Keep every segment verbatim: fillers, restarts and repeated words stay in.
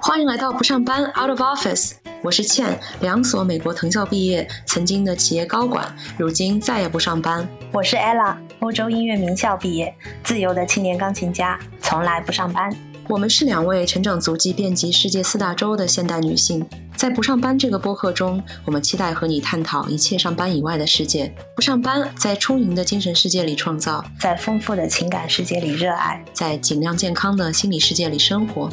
欢迎来到不上班 Out of Office， 我是倩，两所美国藤校毕业，曾经的企业高管，如今再也不上班。 我是 Ella， 欧洲音乐名校毕业，自由的青年钢琴家，从来不上班。 我们是两位成长足迹遍及世界四大洲的现代女性，在不上班这个播客中，我们期待和你探讨一切上班以外的世界。不上班，在充盈的精神世界里创造， 在丰富的情感世界里热爱， 在尽量健康的心理世界里生活。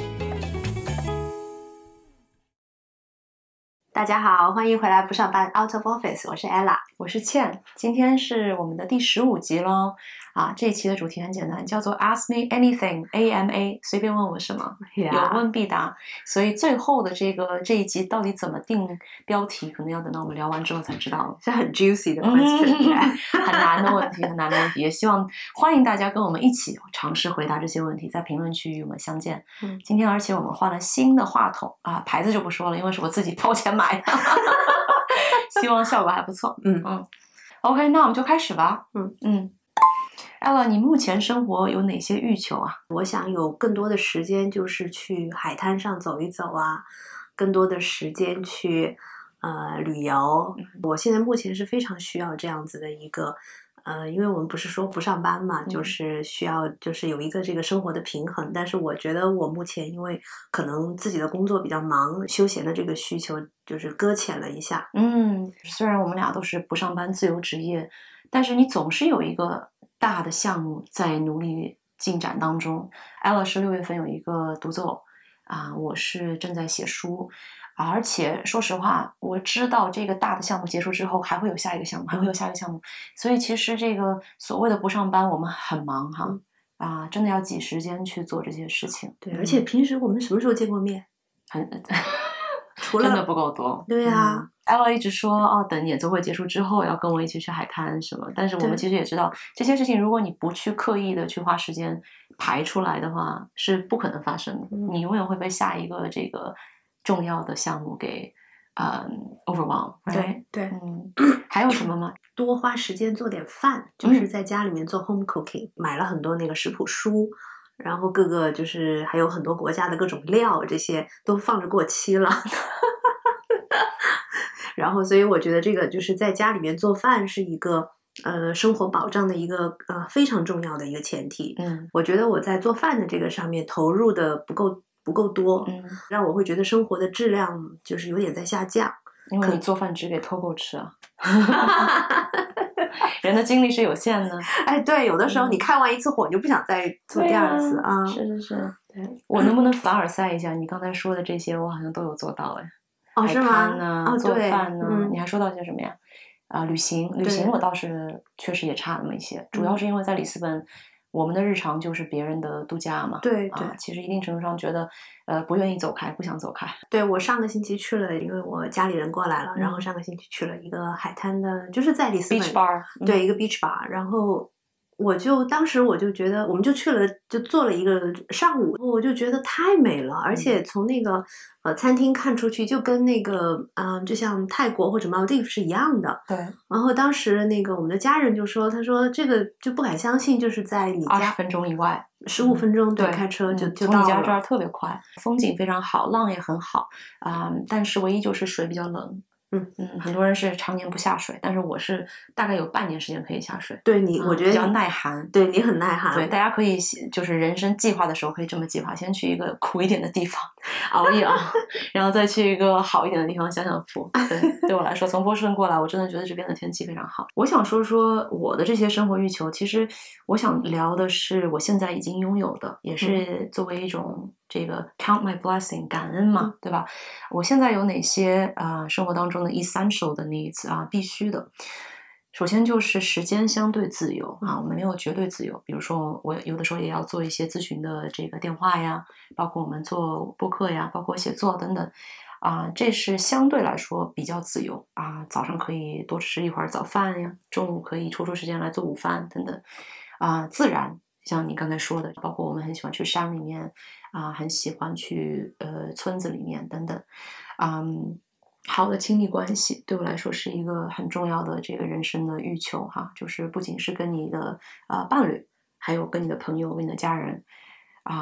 大家好，欢迎回来不上班 Out of Office， 我是 Ella， 我是倩，今天是我们的第十五集咯。啊，这一期的主题很简单，叫做 Ask Me Anything A M A， 随便问我什么， yeah. 有问必答。所以最后的这个这一集到底怎么定标题，可能要等到我们聊完之后才知道， 是很 juicy 的 question，、嗯、 很难的问题，很难的问题。也希望欢迎大家跟我们一起尝试回答这些问题，在评论区与我们相见。嗯，今天而且我们换了新的话筒啊，牌子就不说了，因为是我自己掏钱买的，希望效果还不错。嗯嗯 ，OK， 那我们就开始吧。嗯嗯。Ella， 你目前生活有哪些欲求啊？ 我想有更多的时间，就是去海滩上走一走啊，更多的时间去呃旅游。嗯、我现在目前是非常需要这样子的一个呃，因为我们不是说不上班嘛，嗯、就是需要就是有一个这个生活的平衡。但是我觉得我目前因为可能自己的工作比较忙，休闲的这个需求就是搁浅了一下。 嗯，虽然我们俩都是不上班自由职业，但是你总是有一个大的项目在努力进展当中。 Ella 是六月份有一个独奏啊，我是正在写书，而且说实话我知道这个大的项目结束之后还会有下一个项目，还会有下一个项目，所以其实这个所谓的不上班我们很忙哈、嗯、啊，真的要挤时间去做这些事情。 对，而且平时我们什么时候见过面？ 很除了真的不够多。 对啊、嗯 Ella 一直说哦，等演奏会结束之后要跟我一起去海滩什么，但是我们其实也知道这些事情如果你不去刻意的去花时间排出来的话是不可能发生的、嗯、你永远会被下一个这个重要的项目给呃、um, overwhelm。 对对， 嗯，还有什么吗？ 多花时间做点饭，就是在家里面做 home cooking、嗯、买了很多那个食谱书，然后各个就是还有很多国家的各种料，这些都放着过期了然后所以我觉得这个就是在家里面做饭是一个呃生活保障的一个呃非常重要的一个前提。嗯，我觉得我在做饭的这个上面投入的不够不够多，嗯，让我会觉得生活的质量就是有点在下降。 因为你做饭只给偷狗吃啊人的精力是有限的。 哎，对，有的时候你开完一次火你就不想再做第二次 啊, 啊是是是，对，我能不能凡尔赛一下你刚才说的这些我好像都有做到。哎， 哦，是吗？ 海滩呢、 哦、 做饭呢、 嗯、 你还说到些什么呀？啊、呃，旅行，旅行我倒是确实也差那么一些，主要是因为在里斯本，我们的日常就是别人的度假嘛。 对对、 啊，其实一定程度上觉得，呃，不愿意走开，不想走开。 对，我上个星期去了，因为我家里人过来了，嗯、然后上个星期去了一个海滩的，就是在里斯本 beach bar， 对、嗯，一个 beach bar， 然后。我就当时我就觉得，我们就去了，就做了一个上午，我就觉得太美了，而且从那个呃餐厅看出去，就跟那个嗯、呃，就像泰国或者 Maldives 是一样的。 对。 然后当时那个我们的家人就说，他说这个就不敢相信，就是在你家二十分钟以外， 十五分钟、 嗯、 对，开车就、 嗯、 就到了。 从你家这儿特别快，风景非常好，浪也很好啊、呃，但是唯一就是水比较冷。嗯嗯，很多人是常年不下水，但是我是大概有半年时间可以下水。 对你， 嗯、 我觉得比较耐寒。 对你很耐寒。 对，大家可以就是人生计划的时候可以这么计划：先去一个苦一点的地方熬一熬，然后再去一个好一点的地方享享福。对，对我来说，从波士顿过来，我真的觉得这边的天气非常好。我想说说我的这些生活欲求，其实我想聊的是我现在已经拥有的，也是作为一种。这个 count my blessing 感恩嘛、嗯、对吧？我现在有哪些啊、呃、生活当中的 essential 的 needs 啊必须的？首先就是时间相对自由啊，我们没有绝对自由。比如说我有的时候也要做一些咨询的这个电话呀，包括我们做播客呀，包括写作等等啊，这是相对来说比较自由啊。早上可以多吃一会儿早饭呀，中午可以抽出时间来做午饭等等啊，自然。像你刚才说的，包括我们很喜欢去山里面啊、呃，很喜欢去呃村子里面等等，嗯，好的亲密关系对我来说是一个很重要的这个人生的欲求哈，就是不仅是跟你的啊、呃、伴侣，还有跟你的朋友、跟你的家人啊、呃，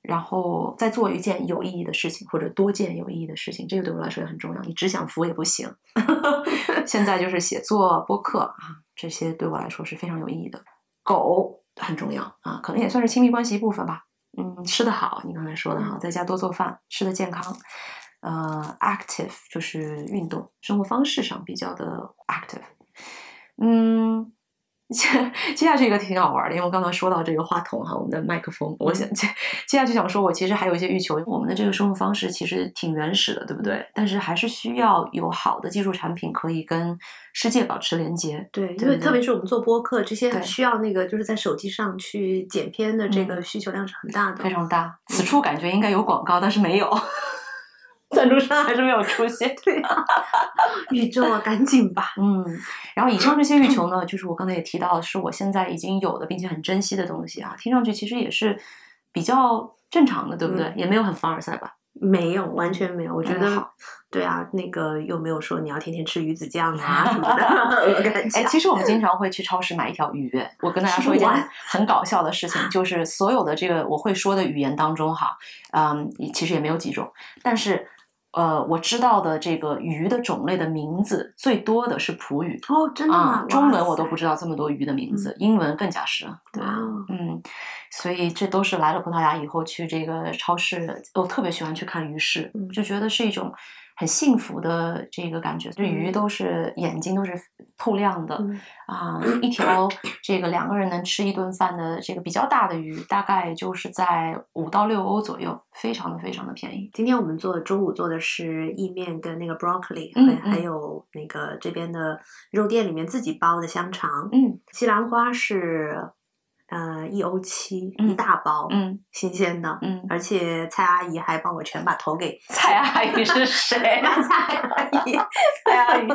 然后再做一件有意义的事情，或者多件有意义的事情，这个对我来说也很重要。你只想浮也不行。现在就是写作、播客啊，这些对我来说是非常有意义的。狗很重要啊，可能也算是亲密关系一部分吧。嗯，吃得好，你刚才说的哈，在家多做饭，吃得健康。呃 ，active 就是运动，生活方式上比较的 active。嗯。接下去一个挺好玩的，因为我刚刚说到这个话筒哈，我们的麦克风，我想接接下去想说，我其实还有一些欲求。我们的这个生活方式其实挺原始的，对不对？但是还是需要有好的技术产品可以跟世界保持连接。 对，因为特别是我们做播客，这些对需要那个就是在手机上去剪片的这个需求量是很大的， 非常大。此处感觉应该有广告，但是没有。赞助商还是没有出现， 对啊，宇宙啊，赶紧吧。 嗯，然后以上这些欲求呢，就是我刚才也提到，是我现在已经有的，并且很珍惜的东西啊。听上去其实也是比较正常的，对不对？嗯、也没有很凡尔赛吧？ 没有，完全没有。我觉得， 嗯、 对啊，那个又没有说你要天天吃鱼子酱啊什么的。 哎，其实我们经常会去超市买一条鱼。我跟大家说一件很搞笑的事情，就是所有的这个我会说的语言当中哈，嗯，其实也没有几种，但是。呃，我知道的这个鱼的种类的名字最多的是葡语哦，真的吗？ 啊，中文我都不知道这么多鱼的名字，嗯、英文更加是。对， 哦、 嗯，所以这都是来了葡萄牙以后去这个超市，我特别喜欢去看鱼市，嗯、就觉得是一种很幸福的这个感觉。这鱼都是眼睛都是透亮的、 嗯、 啊，一条这个两个人能吃一顿饭的这个比较大的鱼，大概就是在五到六欧左右，非常的非常的便宜。 今天我们做中午做的是意面跟那个 broccoli， 嗯、 还还有那个这边的肉店里面自己包的香肠。 嗯， 西兰花是呃一欧七、 嗯、 一大包， 嗯， 新鲜的， 嗯， 而且蔡阿姨还帮我全把头给蔡阿姨是谁？ 蔡阿姨，蔡阿姨，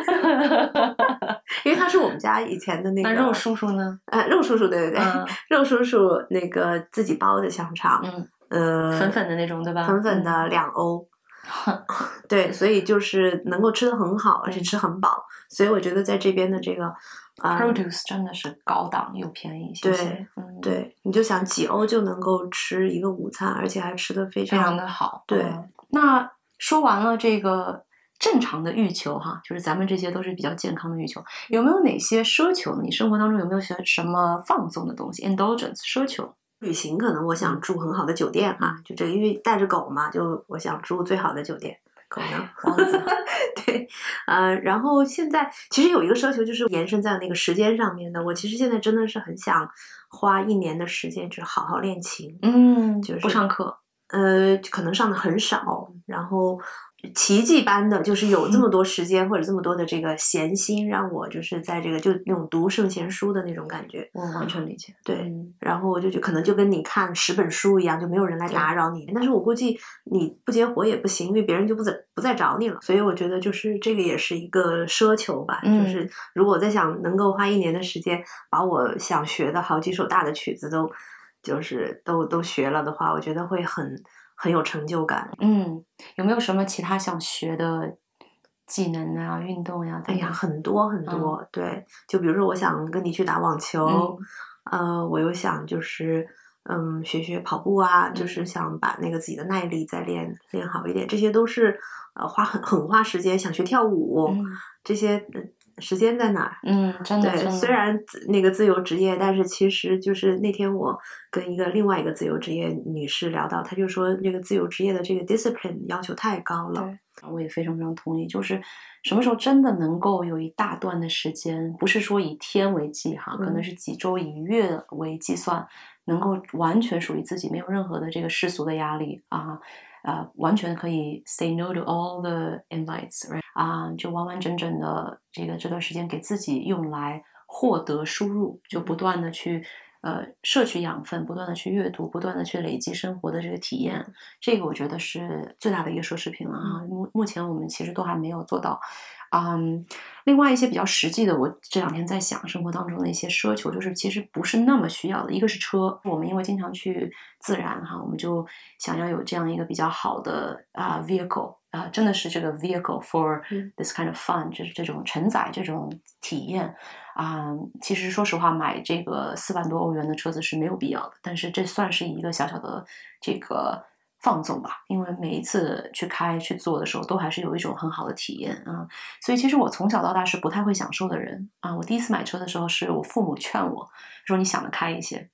因为他是我们家以前的那个。 那肉叔叔呢？ 呃，肉叔叔，对对对， 嗯、 肉叔叔那个自己包的香肠， 嗯， 呃， 粉粉的那种，对吧？ 粉粉的两欧。对，所以就是能够吃得很好，而且吃很饱，所以我觉得在这边的这个、 嗯、produce 真的是高档又便宜。 对， 嗯、 对，你就想几欧就能够吃一个午餐，而且还吃得非常非常的好。 对、 嗯，那说完了这个正常的欲求哈，就是咱们这些都是比较健康的欲求，有没有哪些奢求？你生活当中有没有些什么放纵的东西 ？indulgence 奢求？ 旅行可能我想住很好的酒店哈、啊，就这个因为带着狗嘛，就我想住最好的酒店。狗呢，王子。对，呃，然后现在其实有一个奢求，就是延伸在那个时间上面的。我其实现在真的是很想花一年的时间，就是好好练琴。 嗯， 就是不上课， 呃，可能上的很少，然后。奇迹般的，就是有这么多时间、嗯、或者这么多的这个闲心，让我就是在这个就那种读圣贤书的那种感觉， 我完全理解。 对，嗯、然后我就觉可能就跟你看十本书一样，就没有人来打扰你。但是我估计你不接活也不行，因为别人就不再不再找你了。所以我觉得就是这个也是一个奢求吧， 嗯、 就是如果我在想能够花一年的时间把我想学的好几首大的曲子都就是都都学了的话，我觉得会很。很有成就感。 嗯，有没有什么其他想学的技能啊、运动呀、啊？ 哎呀，很多很多。嗯、对，就比如说，我想跟你去打网球，嗯、呃，我又想就是嗯学学跑步啊，嗯、就是想把那个自己的耐力再练练好一点。这些都是呃花很很花时间。想学跳舞， 嗯、 这些。时间在哪儿？ 嗯，真的。 对，虽然那个自由职业，但是其实就是那天我跟一个另外一个自由职业女士聊到，她就说这个自由职业的这个 discipline 要求太高了。 对，我也非常非常同意。就是什么时候真的能够有一大段的时间，不是说以天为计哈，可能是几周、以月为计算，能够完全属于自己，没有任何的这个世俗的压力啊。呃，完全可以 say no to all the invites，right？ 啊，就完完整整的这个这段时间给自己用来获得输入，就不断的去呃摄取养分，不断的去阅读，不断的去累积生活的这个体验。这个我觉得是最大的一个奢侈品了啊！目目前我们其实都还没有做到。嗯， 另外一些比较实际的，我这两天在想生活当中的一些奢求，就是其实不是那么需要的。一个是车，我们因为经常去自然哈，我们就想要有这样一个比较好的啊、uh, vehicle 啊、uh, 真的是这个 vehicle for this kind of fun，、嗯、就是这种承载这种体验啊、呃。其实说实话，买这个四万多欧元的车子是没有必要的，但是这算是一个小小的这个放纵吧，因为每一次去开去做的时候，都还是有一种很好的体验啊。所以其实我从小到大是不太会享受的人啊。我第一次买车的时候，是我父母劝我说：“你想得开一些。”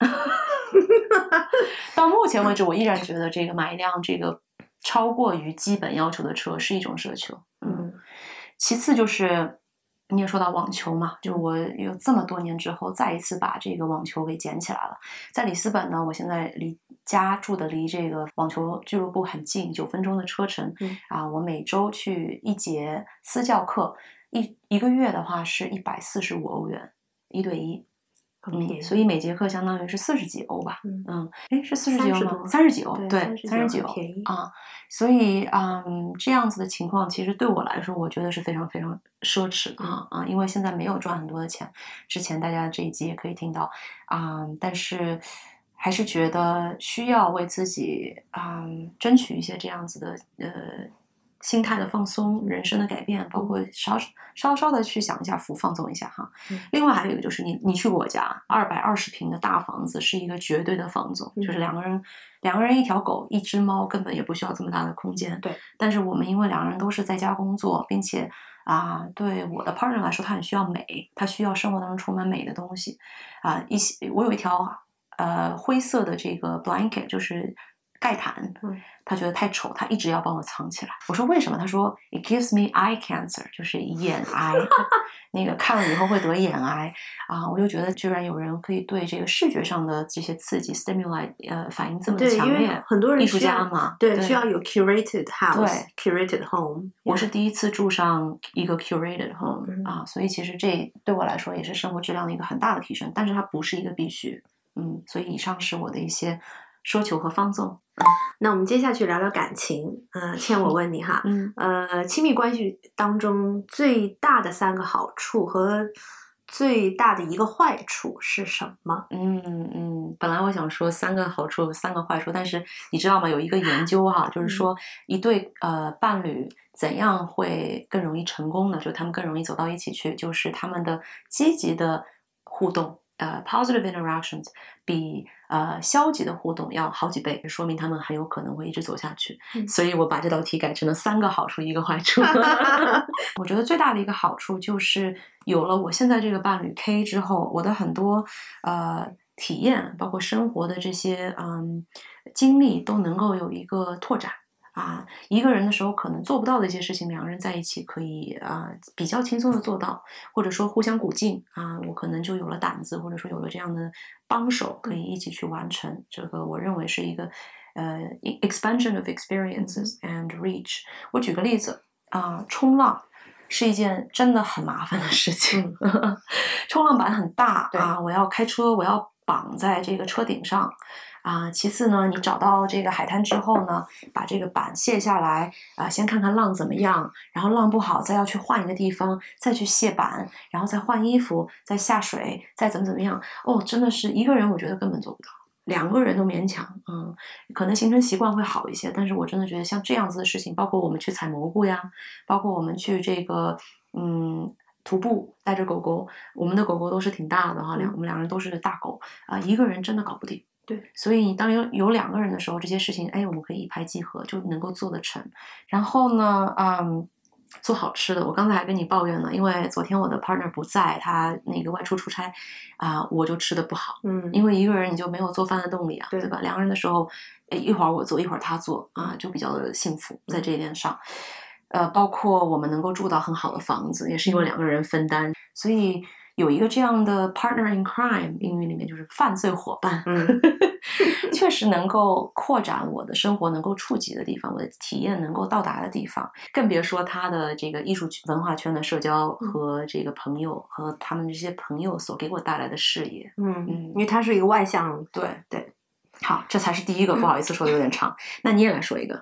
到目前为止，我依然觉得这个买一辆这个超过于基本要求的车是一种奢求。嗯，其次就是你也说到网球嘛，就我有这么多年之后，再一次把这个网球给捡起来了。在里斯本呢，我现在离家住的离这个网球俱乐部很近，九分钟的车程。嗯、啊，我每周去一节私教课，一一个月的话是一百四十五欧元，一对一。嗯，所以每节课相当于是四十几欧吧。嗯嗯，哎，是四十几欧吗？三十几欧，对，三十几欧啊。所以嗯，这样子的情况，其实对我来说，我觉得是非常非常奢侈的啊啊，因为现在没有赚很多的钱。之前大家这一集也可以听到啊、嗯，但是还是觉得需要为自己啊、嗯、争取一些这样子的呃。心态的放松，人生的改变，包括稍稍稍的去想一下福，放纵一下哈。嗯、另外还有一个就是你你去我家，二百二十平的大房子是一个绝对的放纵，嗯、就是两个人两个人一条狗一只猫根本也不需要这么大的空间。对，但是我们因为两个人都是在家工作，并且啊，对我的 partner 来说，他很需要美，他需要生活当中充满美的东西啊。一些我有一条呃灰色的这个 blanket， 就是盖毯，嗯、他觉得太丑，他一直要帮我藏起来。我说为什么？他说 It gives me eye cancer， 就是眼癌，那个看了以后会得眼癌啊！我就觉得居然有人可以对这个视觉上的这些刺激 stimuli 呃反应这么强烈。 对，因为很多人艺术家嘛， 对，对需要有 curated house， curated home。 我是第一次住上一个 curated home、嗯、啊，所以其实这对我来说也是生活质量的一个很大的提升，但是它不是一个必须。嗯，所以以上是我的一些奢求和放纵。 那我们接下去聊聊感情。呃，倩，我问你哈，嗯，呃，亲密关系当中最大的三个好处和最大的一个坏处是什么？ 嗯嗯，本来我想说三个好处，三个坏处，但是你知道吗？有一个研究哈，就是说一对呃伴侣怎样会更容易成功呢？就他们更容易走到一起去，就是他们的积极的互动。呃 ，positive interactions 比呃消极的互动要好几倍，说明他们很有可能会一直走下去。嗯、所以我把这道题改成了三个好处一个坏处。我觉得最大的一个好处就是有了我现在这个伴侣 K 之后，我的很多呃体验，包括生活的这些嗯经历，都能够有一个拓展。啊，一个人的时候可能做不到的一些事情，两个人在一起可以啊比较轻松的做到，或者说互相鼓劲啊，我可能就有了胆子，或者说有了这样的帮手，可以一起去完成。这个我认为是一个呃 expansion of experiences and reach。我举个例子啊，冲浪是一件真的很麻烦的事情，嗯、冲浪板很大啊，我要开车，我要绑在这个车顶上。啊，其次呢，你找到这个海滩之后呢，把这个板卸下来啊，先看看浪怎么样，然后浪不好再要去换一个地方，再去卸板，然后再换衣服，再下水，再怎么怎么样。哦，真的是一个人我觉得根本做不到，两个人都勉强。嗯，可能形成习惯会好一些，但是我真的觉得像这样子的事情，包括我们去采蘑菇呀，包括我们去这个嗯。徒步带着狗狗，我们的狗狗都是挺大的哈，两、嗯、我们两个人都是大狗啊、呃，一个人真的搞不定。对，所以当有有两个人的时候，这些事情，哎，我们可以一拍即合，就能够做得成。然后呢，嗯，做好吃的，我刚才还跟你抱怨呢，因为昨天我的 partner 不在，他那个外出出差，啊、呃，我就吃的不好，嗯，因为一个人你就没有做饭的动力啊，对, 对吧？两个人的时候，一会儿我做，一会儿他做，啊、呃，就比较的幸福在这一点上。呃，包括我们能够住到很好的房子，也是因为两个人分担，所以有一个这样的 partner in crime， 英语里面就是犯罪伙伴，嗯，确实能够扩展我的生活能够触及的地方，我的体验能够到达的地方，更别说他的这个艺术文化圈的社交和这个朋友、嗯、和他们这些朋友所给我带来的视野， 嗯嗯，因为他是一个外向， 对对。好，这才是第一个，不好意思说的有点长，那你也来说一个。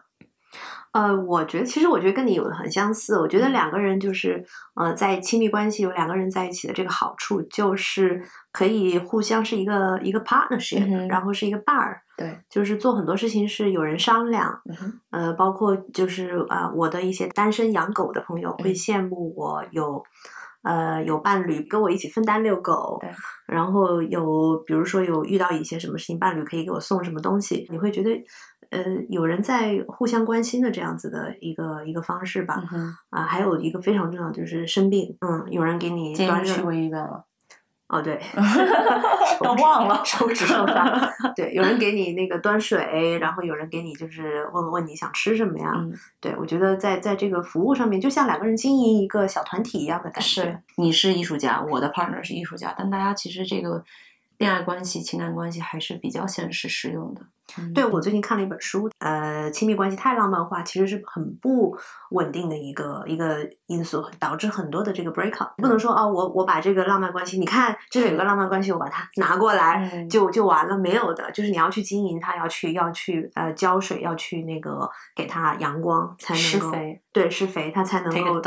呃，我觉得其实我觉得跟你有的很相似。我觉得两个人就是呃，在亲密关系有两个人在一起的这个好处，就是可以互相是一个一个 partnership，、 嗯、 然后是一个伴儿。 对， 就是做很多事情是有人商量。 嗯、 呃，包括就是啊、呃，我的一些单身养狗的朋友会羡慕我有。呃，有伴侣跟我一起分担遛狗， 对， 然后有比如说有遇到一些什么事情，伴侣可以给我送什么东西，你会觉得呃有人在互相关心的这样子的一个一个方式吧。 嗯、 啊，还有一个非常重要就是生病，嗯，有人给你端着去过医院了。 哦，对， 都忘了手指受伤。对，有人给你那个端水，然后有人给你就是问问你想吃什么呀？ 嗯， 对，我觉得在在这个服务上面，就像两个人经营一个小团体一样的感觉。 是，你是艺术家，我的 partner 是艺术家，但大家其实这个恋爱关系、情感关系还是比较现实实用的。 嗯、对，我最近看了一本书，呃，亲密关系太浪漫化，其实是很不稳定的一个一个因素，导致很多的这个 break up。不能说哦，我我把这个浪漫关系，你看这里有个浪漫关系，我把它拿过来、嗯、就就完了，没有的，就是你要去经营它，要去要去呃浇水，要去那个给它阳光，才能够施肥，对，施肥，它才能够。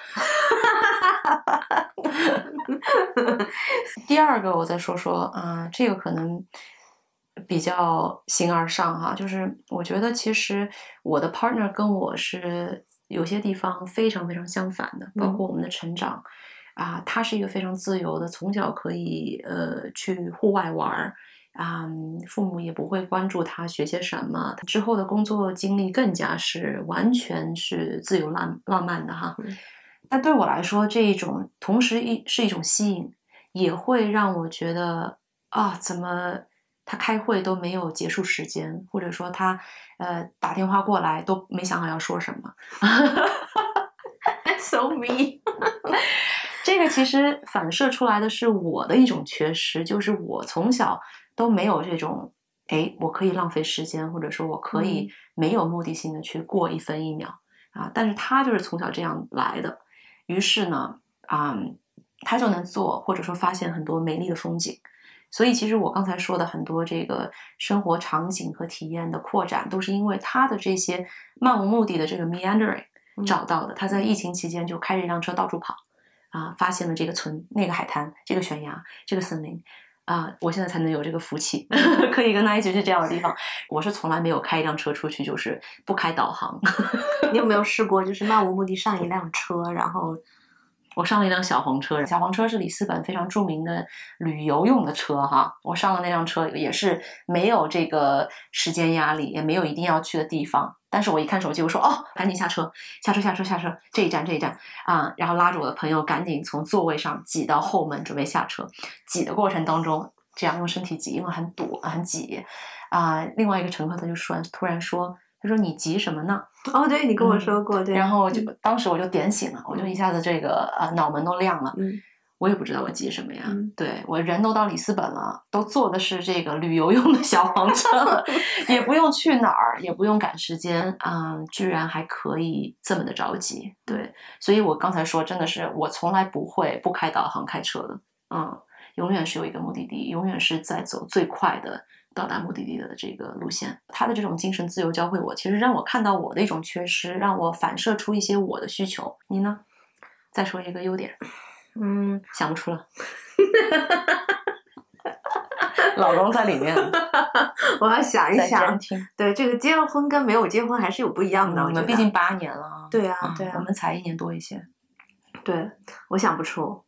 第二个，我再说说啊、呃，这个可能。比较形而上哈，就是我觉得其实我的 partner 跟我是有些地方非常非常相反的，包括我们的成长、嗯、啊，他是一个非常自由的，从小可以呃去户外玩啊、嗯，父母也不会关注他学些什么，之后的工作经历更加是完全是自由浪浪漫的哈。 嗯、 但对我来说，这一种同时一是一种吸引，也会让我觉得啊，怎么他开会都没有结束时间，或者说他呃打电话过来都没想好要说什么。 So me 这个其实反射出来的是我的一种缺失，就是我从小都没有这种诶我可以浪费时间，或者说我可以没有目的性的去过一分一秒、嗯、啊，但是他就是从小这样来的，于是呢啊、嗯，他就能做或者说发现很多美丽的风景。所以其实我刚才说的很多这个生活场景和体验的扩展，都是因为他的这些漫无目的的这个 meandering 找到的。他在疫情期间就开着一辆车到处跑啊，发现了这个村、那个海滩、这个悬崖、这个森林啊，我现在才能有这个福气可以跟他一起去这样的地方。我是从来没有开一辆车出去就是不开导航。 你有没有试过就是漫无目的上一辆车，然后我上了一辆小黄车，小黄车是里斯本非常著名的旅游用的车哈。我上了那辆车也是没有这个时间压力，也没有一定要去的地方。但是我一看手机，我说哦，赶紧下车，下车，下车，下车，这一站，这一站啊！然后拉着我的朋友赶紧从座位上挤到后门，准备下车。挤的过程当中，这样用身体挤，因为很堵很挤啊。另外一个乘客他就说，突然说。他说你急什么呢？ 哦，对，你跟我说过，嗯、对。 然后就、嗯、当时我就点醒了，我就一下子这个呃脑门都亮了。 嗯， 我也不知道我急什么呀。 嗯、 对，我人都到里斯本了，都坐的是这个旅游用的小黄车，也不用去哪儿，也不用赶时间啊、嗯，居然还可以这么的着急。对，所以我刚才说真的是我从来不会不开导航开车的，嗯，永远是有一个目的地，永远是在走最快的。到达目的地的这个路线，他的这种精神自由教会我，其实让我看到我的一种缺失，让我反射出一些我的需求。你呢？再说一个优点。 嗯， 想不出了。老公在里面， 我要想一想。对，这个结了婚跟没有结婚还是有不一样的。 嗯、我们毕竟八年了。 对啊，对啊， 我们才一年多一些。 对，我想不出。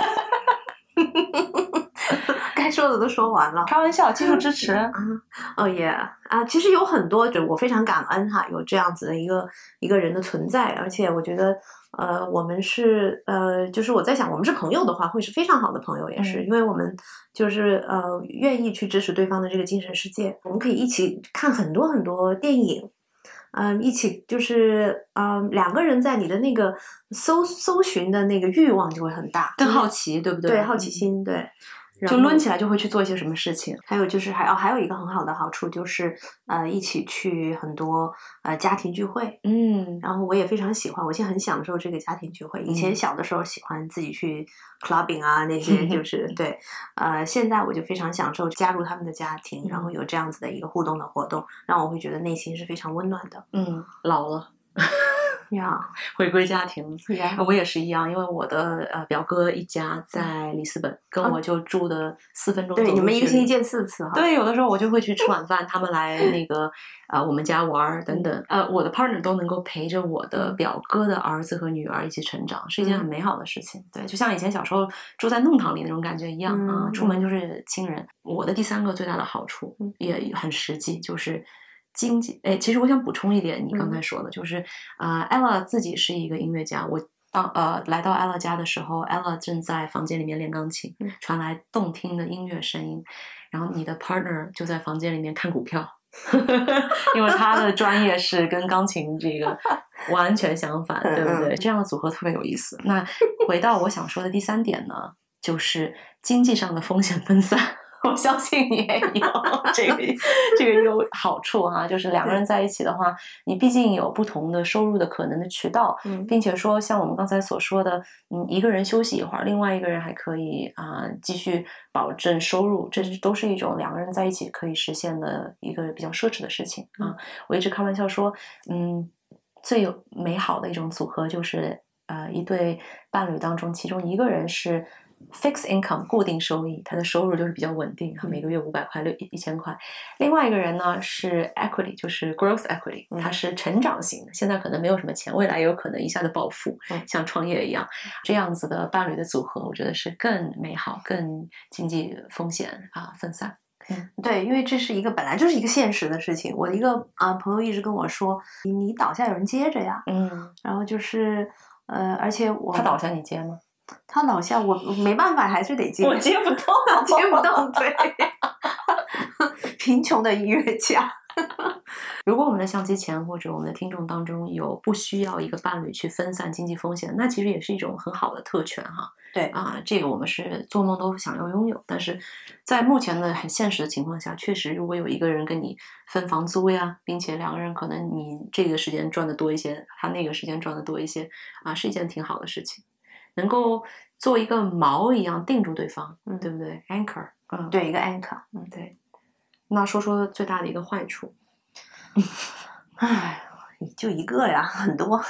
该说的都说完了， 开玩笑，技术支持。 嗯，哦耶啊，其实有很多，我非常感恩哈，有这样子的一个一个人的存在，而且我觉得，呃，我们是呃，就是我在想，我们是朋友的话，会是非常好的朋友，也是，嗯、因为我们就是呃，愿意去支持对方的这个精神世界，我们可以一起看很多很多电影。嗯、呃，一起就是嗯、呃，两个人在你的那个搜搜寻的那个欲望就会很大， 更好奇，对不对？ 对，好奇心，对。 就抡起来就会去做一些什么事情。 还有就是还哦还有一个很好的好处就是呃一起去很多呃家庭聚会， 嗯， 然后我也非常喜欢，我现在很享受这个家庭聚会。以前小的时候喜欢自己去 clubbing 啊那些，就是对，呃，现在我就非常享受加入他们的家庭，然后有这样子的一个互动的活动，让我会觉得内心是非常温暖的。 嗯，老了。 呀， 回归家庭， yeah. 我也是一样，因为我的呃表哥一家在里斯本，跟我就住的四分钟走路距离。 对，你们一个星期见四次哈。 对，有的时候我就会去吃晚饭，他们来那个呃我们家玩等等，呃我的 partner 都能够陪着我的表哥的儿子和女儿一起成长，是一件很美好的事情。对，就像以前小时候住在弄堂里那种感觉一样啊， 嗯， 出门就是亲人。我的第三个最大的好处也很实际，就是经济。哎，其实我想补充一点，你刚才说的，嗯、就是啊、呃、，Ella 自己是一个音乐家。我当呃来到 Ella 家的时候 ，Ella 正在房间里面练钢琴，嗯、传来动听的音乐声音。然后你的 partner 就在房间里面看股票，因为他的专业是跟钢琴这个完全相反，对不对？这样的组合特别有意思。那回到我想说的第三点呢，就是经济上的风险分散。我相信你也有这个这个有好处哈、啊，就是两个人在一起的话，你毕竟有不同的收入的可能的渠道，嗯、并且说像我们刚才所说的，嗯，一个人休息一会儿，另外一个人还可以啊、呃、继续保证收入，这都是一种两个人在一起可以实现的一个比较奢侈的事情啊。我一直开玩笑说，嗯，最有美好的一种组合就是呃一对伴侣当中，其中一个人是fixed income 固定收益，他的收入就是比较稳定，每个月五百块六一千块。另外一个人呢是 equity， 就是 growth equity， 他是成长型的，现在可能没有什么钱，未来也有可能一下子暴富，像创业一样。这样子的伴侣的组合，我觉得是更美好、更经济风险啊分散。 嗯，对，因为这是一个本来就是一个现实的事情。我的一个啊、呃、朋友一直跟我说，你你倒下有人接着呀，嗯，然后就是呃，而且我他倒下你接吗？ 他倒下我没办法，还是得接， 我接不动， 接不动，对，贫穷的音乐家。 如果我们的相机前或者我们的听众当中有不需要一个伴侣去分散经济风险，那其实也是一种很好的特权哈。 对啊，这个我们是做梦都想要拥有，但是在目前的很现实的情况下，确实如果有一个人跟你分房租呀，并且两个人可能你这个时间赚的多一些，他那个时间赚的多一些啊，是一件挺好的事情，能够做一个锚一样定住对方，嗯，对不对 ？Anchor， 嗯， 对，一个 anchor， 嗯，对。那说说最大的一个坏处。 唉，就一个呀，很多。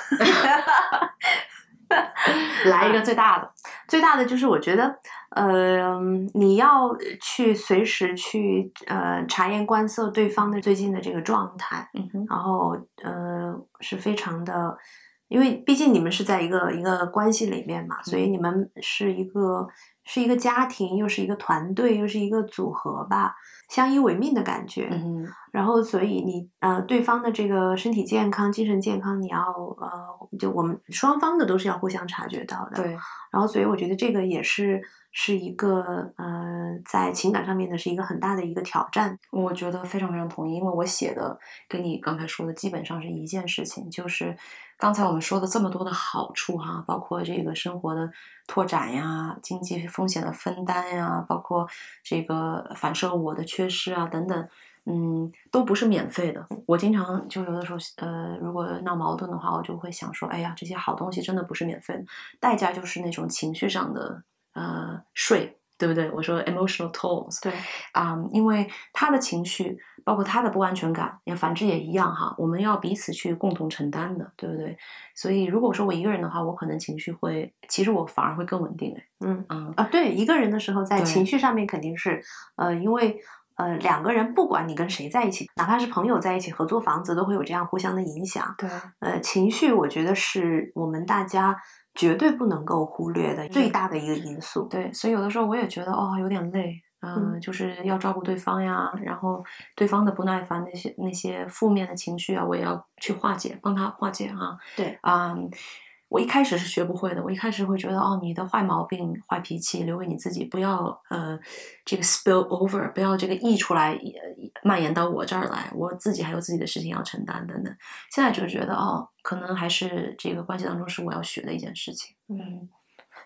来一个最大的， 最大的就是我觉得，呃，你要去随时去呃察言观色对方的最近的这个状态，嗯哼，然后呃是非常的，因为毕竟你们是在一个一个关系里面嘛，所以你们是一个是一个家庭，又是一个团队，又是一个组合吧，相依为命的感觉。嗯，然后所以你呃对方的这个身体健康、精神健康，你要呃就我们双方的都是要互相察觉到的。 对， 然后所以我觉得这个也是是一个呃在情感上面的是一个很大的一个挑战。 我觉得非常非常同意，因为我写的跟你刚才说的基本上是一件事情，就是刚才我们说的这么多的好处哈，包括这个生活的拓展呀、经济风险的分担呀，包括这个反射我的缺失啊等等，嗯，都不是免费的。我经常就有的时候，呃，如果闹矛盾的话，我就会想说，哎呀，这些好东西真的不是免费的，代价就是那种情绪上的呃税。对不对？我说 emotional tolls， 对啊、嗯，因为他的情绪，包括他的不安全感，也反之也一样哈。我们要彼此去共同承担的，对不对？所以如果说我一个人的话，我可能情绪会，其实我反而会更稳定哎。 嗯嗯啊，对，一个人的时候在情绪上面肯定是，呃，因为呃两个人不管你跟谁在一起，哪怕是朋友在一起合租房子，都会有这样互相的影响。 对，呃， 情绪我觉得是我们大家绝对不能够忽略的最大的一个因素。 对，所以有的时候我也觉得哦有点累，呃、嗯，就是要照顾对方呀，然后对方的不耐烦那些那些负面的情绪啊，我也要去化解，帮他化解啊。 对啊、嗯，我一开始是学不会的，我一开始会觉得哦，你的坏毛病、坏脾气留给你自己，不要呃这个 spill over， 不要这个溢出来，蔓延到我这儿来，我自己还有自己的事情要承担等等。现在就觉得哦，可能还是这个关系当中是我要学的一件事情。 嗯，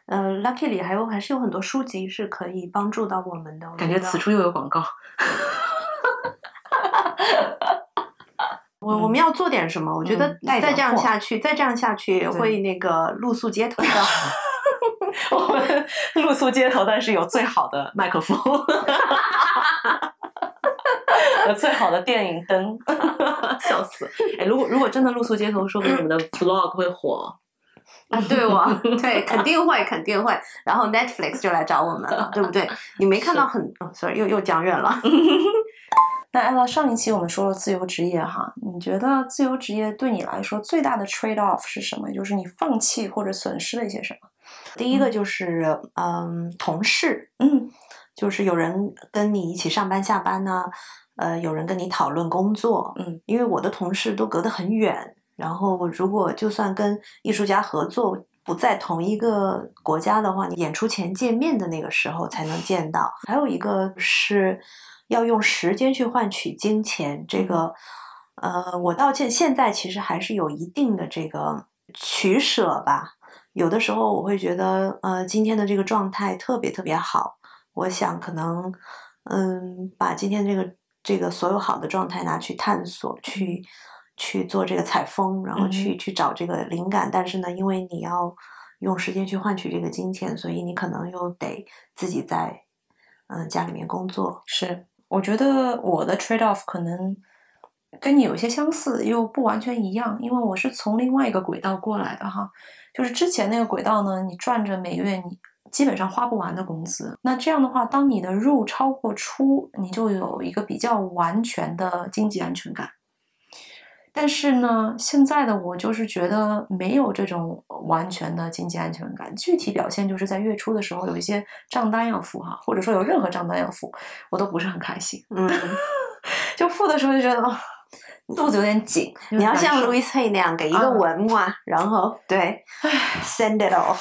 呃 ，luckily 还有还是有很多书籍是可以帮助到我们的。 感觉此处又有广告。 我我们要做点什么？我觉得再这样下去，再这样下去会那个露宿街头的。 我们露宿街头，但是有最好的麦克风，有最好的电影灯，笑死！哎，如果如果真的露宿街头，说不定我们的 vlog 会火。 啊，对我对，肯定会，肯定会。然后 Netflix 就来找我们了，对不对？你没看到很、哦、，sorry， 又又讲远了。 那 Ella， 上一期我们说了自由职业哈，你觉得自由职业对你来说最大的 trade off 是什么？就是你放弃或者损失了一些什么？ 第一个就是嗯，同事， 嗯， 就是有人跟你一起上班下班呢，呃，有人跟你讨论工作， 嗯， 因为我的同事都隔得很远，然后如果就算跟艺术家合作，不在同一个国家的话，你演出前见面的那个时候才能见到。还有一个是要用时间去换取金钱，这个，呃，我到现现在其实还是有一定的这个取舍吧。有的时候我会觉得，呃，今天的这个状态特别特别好，我想可能，嗯，把今天这个这个所有好的状态拿去探索，去去做这个采风，然后去、嗯、去找这个灵感。但是呢，因为你要用时间去换取这个金钱，所以你可能又得自己在嗯、呃、家里面工作。 是，我觉得我的 trade off 可能跟你有些相似，又不完全一样，因为我是从另外一个轨道过来的哈。就是之前那个轨道呢，你赚着每月你基本上花不完的工资，那这样的话，当你的入超过出，你就有一个比较完全的经济安全感。但是呢，现在的我就是觉得没有这种完全的经济安全感。具体表现就是在月初的时候有一些账单要付哈，或者说有任何账单要付，我都不是很开心。 嗯， 就付的时候就觉得肚子有点紧。 你要像 Louis Hay 那样给一个文末、啊，然后对 ，send it off 。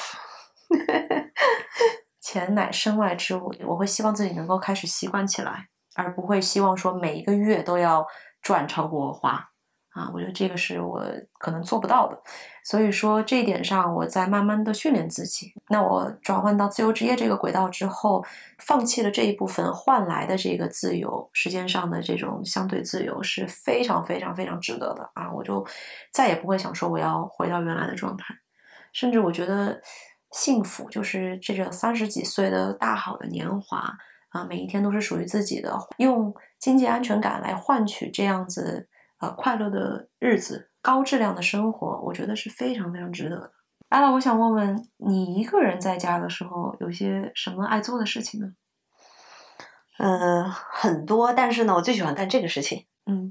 钱乃身外之物，我会希望自己能够开始习惯起来，而不会希望说每一个月都要赚超过花。啊，我觉得这个是我可能做不到的，所以说这一点上我在慢慢的训练自己。那我转换到自由职业这个轨道之后，放弃了这一部分换来的这个自由，时间上的这种相对自由是非常非常非常值得的啊！我就再也不会想说我要回到原来的状态，甚至我觉得幸福就是这个三十几岁的大好的年华啊，每一天都是属于自己的，用经济安全感来换取这样子呃，快乐的日子，高质量的生活，我觉得是非常非常值得的。阿拉，我想问问你，一个人在家的时候，有些什么爱做的事情呢？ 呃，很多，但是呢，我最喜欢干这个事情。 嗯，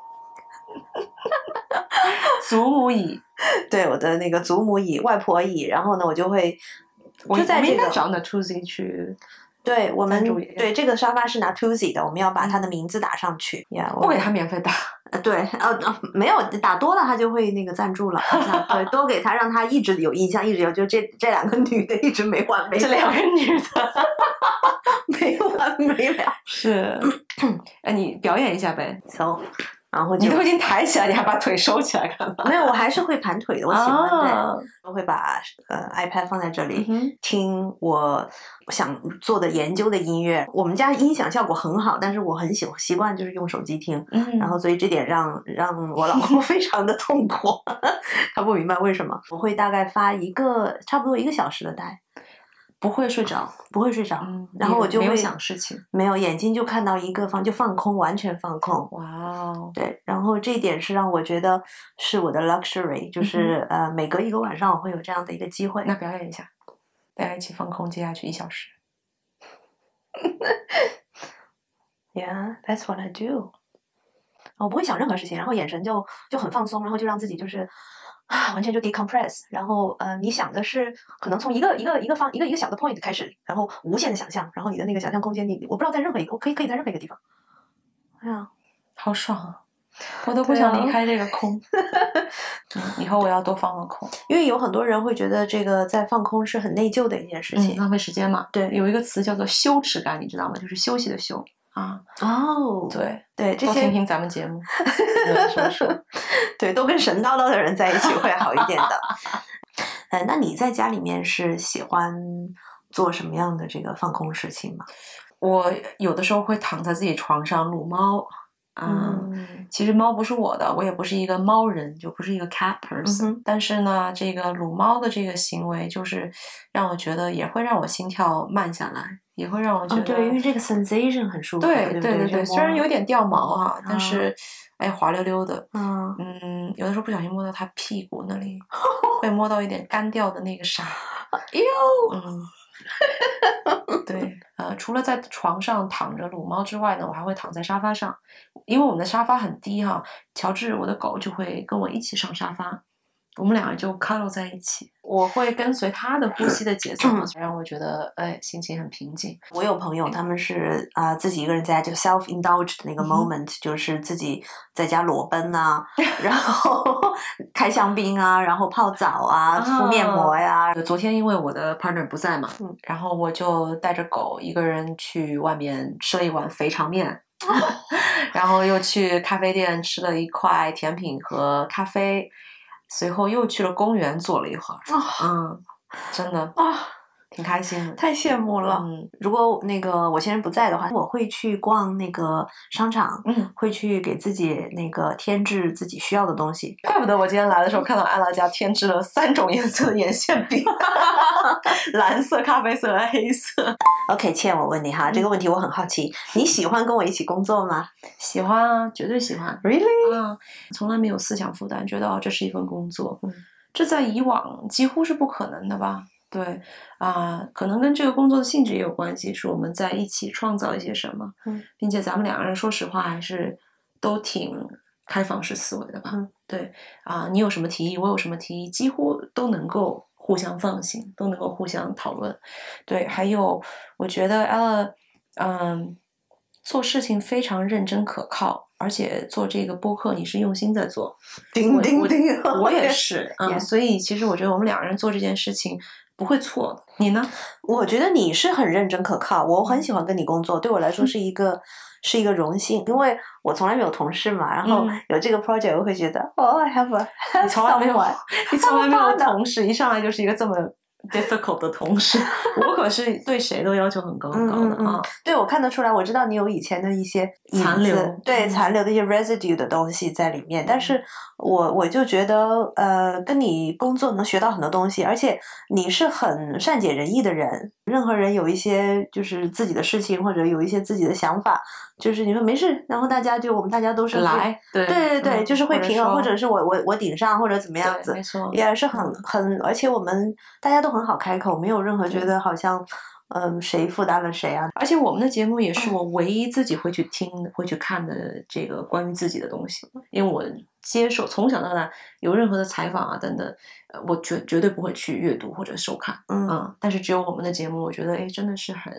祖母椅， 对，我的那个祖母椅、外婆椅，然后呢，我就会我就在这个找 Natuzzi 去。 对我们对这个沙发是 Natuzzi 的，我们要把它的名字打上去。呀、 嗯，不给他免费打。 呃，对，呃呃，没有打多了，他就会那个赞助了。对，多给他，让他一直有印象，一直有。就这这两个女的一直没完没了。 这两个女的没完没了。 是，哎，你表演一下呗。 So，然后你都已经抬起来，你还把腿收起来干嘛？ 没有，我还是会盘腿的，我喜欢的。 啊、 我会把呃 iPad 放在这里、 嗯、 听我想做的研究的音乐。我们家音响效果很好，但是我很喜习惯就是用手机听， 嗯、 然后所以这点让让我老公非常的痛苦，他不明白为什么。我会大概发一个差不多一个小时的呆。 不会睡着， 不会睡着、 嗯， 然后我就会没有想事情， 没有眼睛就看到一个方就放空，完全放空。 哇哦， 对，然后这一点是让我觉得是我的 luxury， 就是、嗯、呃每隔一个晚上我会有这样的一个机会。 那表演一下，大家一起放空，接下去一小时。 Yeah, that's what I do。我不会想任何事情，然后眼神就就很放松，然后就让自己就是啊，完全就 decompress， 然后呃，你想的是可能从一个一个一个方一个一个小的 point 开始，然后无限的想象，然后你的那个想象空间，你我不知道在任何一个，我可以可以在任何一个地方。哎呀， 好爽啊！我都不想离开这个空。嗯、以后我要多放放空， 因为有很多人会觉得这个在放空是很内疚的一件事情， 嗯、浪费时间嘛。 对， 有一个词叫做羞耻感，你知道吗？就是休息的休。啊哦， 对对，这些多听听咱们节目，说说， 对，都跟神叨叨的人在一起会好一点的。 呃，那你在家里面是喜欢做什么样的这个放空事情吗？ 我有的时候会躺在自己床上撸猫。嗯， 嗯其实猫不是我的，我也不是一个猫人，就不是一个 cat person、 嗯、 但是呢，这个撸猫的这个行为，就是让我觉得也会让我心跳慢下来，也会让我觉得、 哦、对，因为这个 sensation 很舒服， 对对对对对，虽然有点掉毛啊， 嗯、 但是哎滑溜溜的， 嗯嗯，有的时候不小心摸到它屁股那里，会摸到一点干掉的那个沙， 哎呦， 嗯。对，呃，除了在床上躺着撸猫之外呢，我还会躺在沙发上，因为我们的沙发很低哈，乔治我的狗就会跟我一起上沙发，我们两个就 cuddle 在一起，我会跟随他的呼吸的节奏，让我觉得哎心情很平静。 我有朋友他们是啊、呃、自己一个人在家就 self indulge 的那个 moment、嗯、就是自己在家裸奔啊，然后开香槟啊，然后泡澡啊，敷面膜呀、 啊。昨天因为我的 partner 不在嘛， 嗯， 然后我就带着狗一个人去外面吃了一碗肥肠面。然后又去咖啡店吃了一块甜品和咖啡，随后又去了公园坐了一会儿。 哦、 嗯，真的啊。 挺开心的， 太羡慕了。 嗯， 如果那个我先生不在的话，我会去逛那个商场， 嗯， 会去给自己那个添置自己需要的东西。 怪不得我今天来的时候看到安拉家添置了三种颜色的眼线笔，蓝色、咖啡色和黑色。 OK， 倩，我问你哈，这个问题我很好奇，你喜欢跟我一起工作吗？ 喜欢啊，绝对喜欢。 Really？ 啊，从来没有思想负担，觉得哦这是一份工作， 嗯， 这在以往几乎是不可能的吧。对啊、呃，可能跟这个工作的性质也有关系，是我们在一起创造一些什么， 嗯， 并且咱们两个人说实话还是都挺开放式思维的吧。 嗯， 对啊、呃，你有什么提议，我有什么提议，几乎都能够互相放心，都能够互相讨论。对，还有我觉得 Ella， 嗯，做事情非常认真可靠。而且做这个播客你是用心在做， 叮叮叮， 我, 我也是，嗯， yeah. 所以其实我觉得我们两个人做这件事情不会错的。你呢？ 我觉得你是很认真可靠，我很喜欢跟你工作，对我来说是一个、嗯、是一个荣幸，因为我从来没有同事嘛，然后有这个 project 我会觉得哦、嗯 oh, I have a have 你从来没有你从来没有同事，一上来就是一个这么difficult 的同事，我可是对谁都要求很高很高的啊、嗯嗯嗯。 对，我看得出来，我知道你有以前的一些残留， 对残留的一些 residue 的东西在里面，嗯、但是我我就觉得，呃，跟你工作能学到很多东西，而且你是很善解人意的人。任何人有一些就是自己的事情，或者有一些自己的想法，就是你说没事，然后大家就我们大家都是来，对对对对、嗯，就是会平衡，或者是我我我顶上，或者怎么样子， 没错， 也是很很，而且我们大家都很好开口，没有任何觉得好像。嗯，谁负担了谁啊？ 而且我们的节目也是我唯一自己会去听、嗯、会去看的这个关于自己的东西，因为我接受从小到大有任何的采访啊等等，呃，我绝绝对不会去阅读或者收看， 嗯， 嗯，但是只有我们的节目，我觉得哎真的是很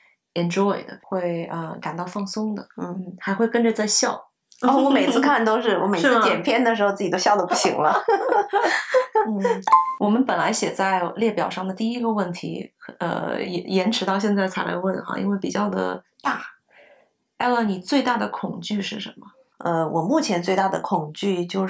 enjoy 的，会呃感到放松的， 嗯， 还会跟着在笑。 哦，我每次看都是，我每次剪片的时候自己都笑得不行了。 嗯，我们本来写在列表上的第一个问题，呃，延延迟到现在才来问哈，因为比较的大。Ella， 你最大的恐惧是什么？ 呃，我目前最大的恐惧就是，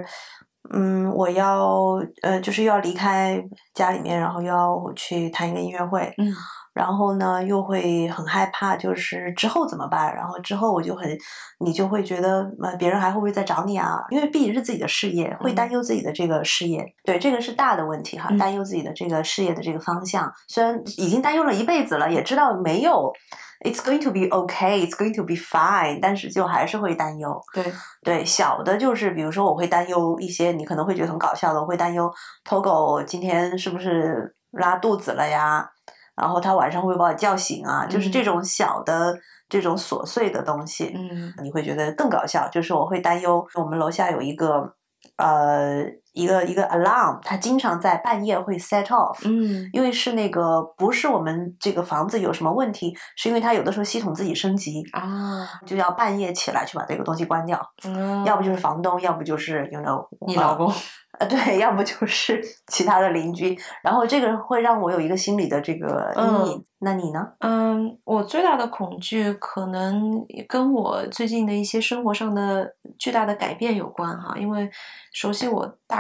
嗯，我要呃，就是又要离开家里面，然后又要去弹一个音乐会， 嗯。 然后呢，又会很害怕，就是之后怎么办？然后之后我就很，你就会觉得，呃，别人还会不会再找你啊？因为毕竟是自己的事业，会担忧自己的这个事业。嗯、对，这个是大的问题哈，担忧自己的这个事业的这个方向。虽然已经担忧了一辈子了，也知道没有 ，it's going to be okay, it's going to be fine， 但是就还是会担忧。 对对，小的就是比如说我会担忧一些你可能会觉得很搞笑的，我会担忧偷狗今天是不是拉肚子了呀？然后他晚上会不会把我叫醒啊？就是这种小的、嗯、这种琐碎的东西， 嗯， 你会觉得更搞笑。就是我会担忧，我们楼下有一个呃一个一个 alarm， 它经常在半夜会 set off， 嗯， 因为是那个不是我们这个房子有什么问题，是因为它有的时候系统自己升级啊， 就要半夜起来去把这个东西关掉， 嗯， 要不就是房东，要不就是 you know 你老公。 呃，对，要不就是其他的邻居，然后这个会让我有一个心理的这个阴影。嗯、那你呢？ 嗯，我最大的恐惧可能跟我最近的一些生活上的巨大的改变有关哈，因为熟悉我大概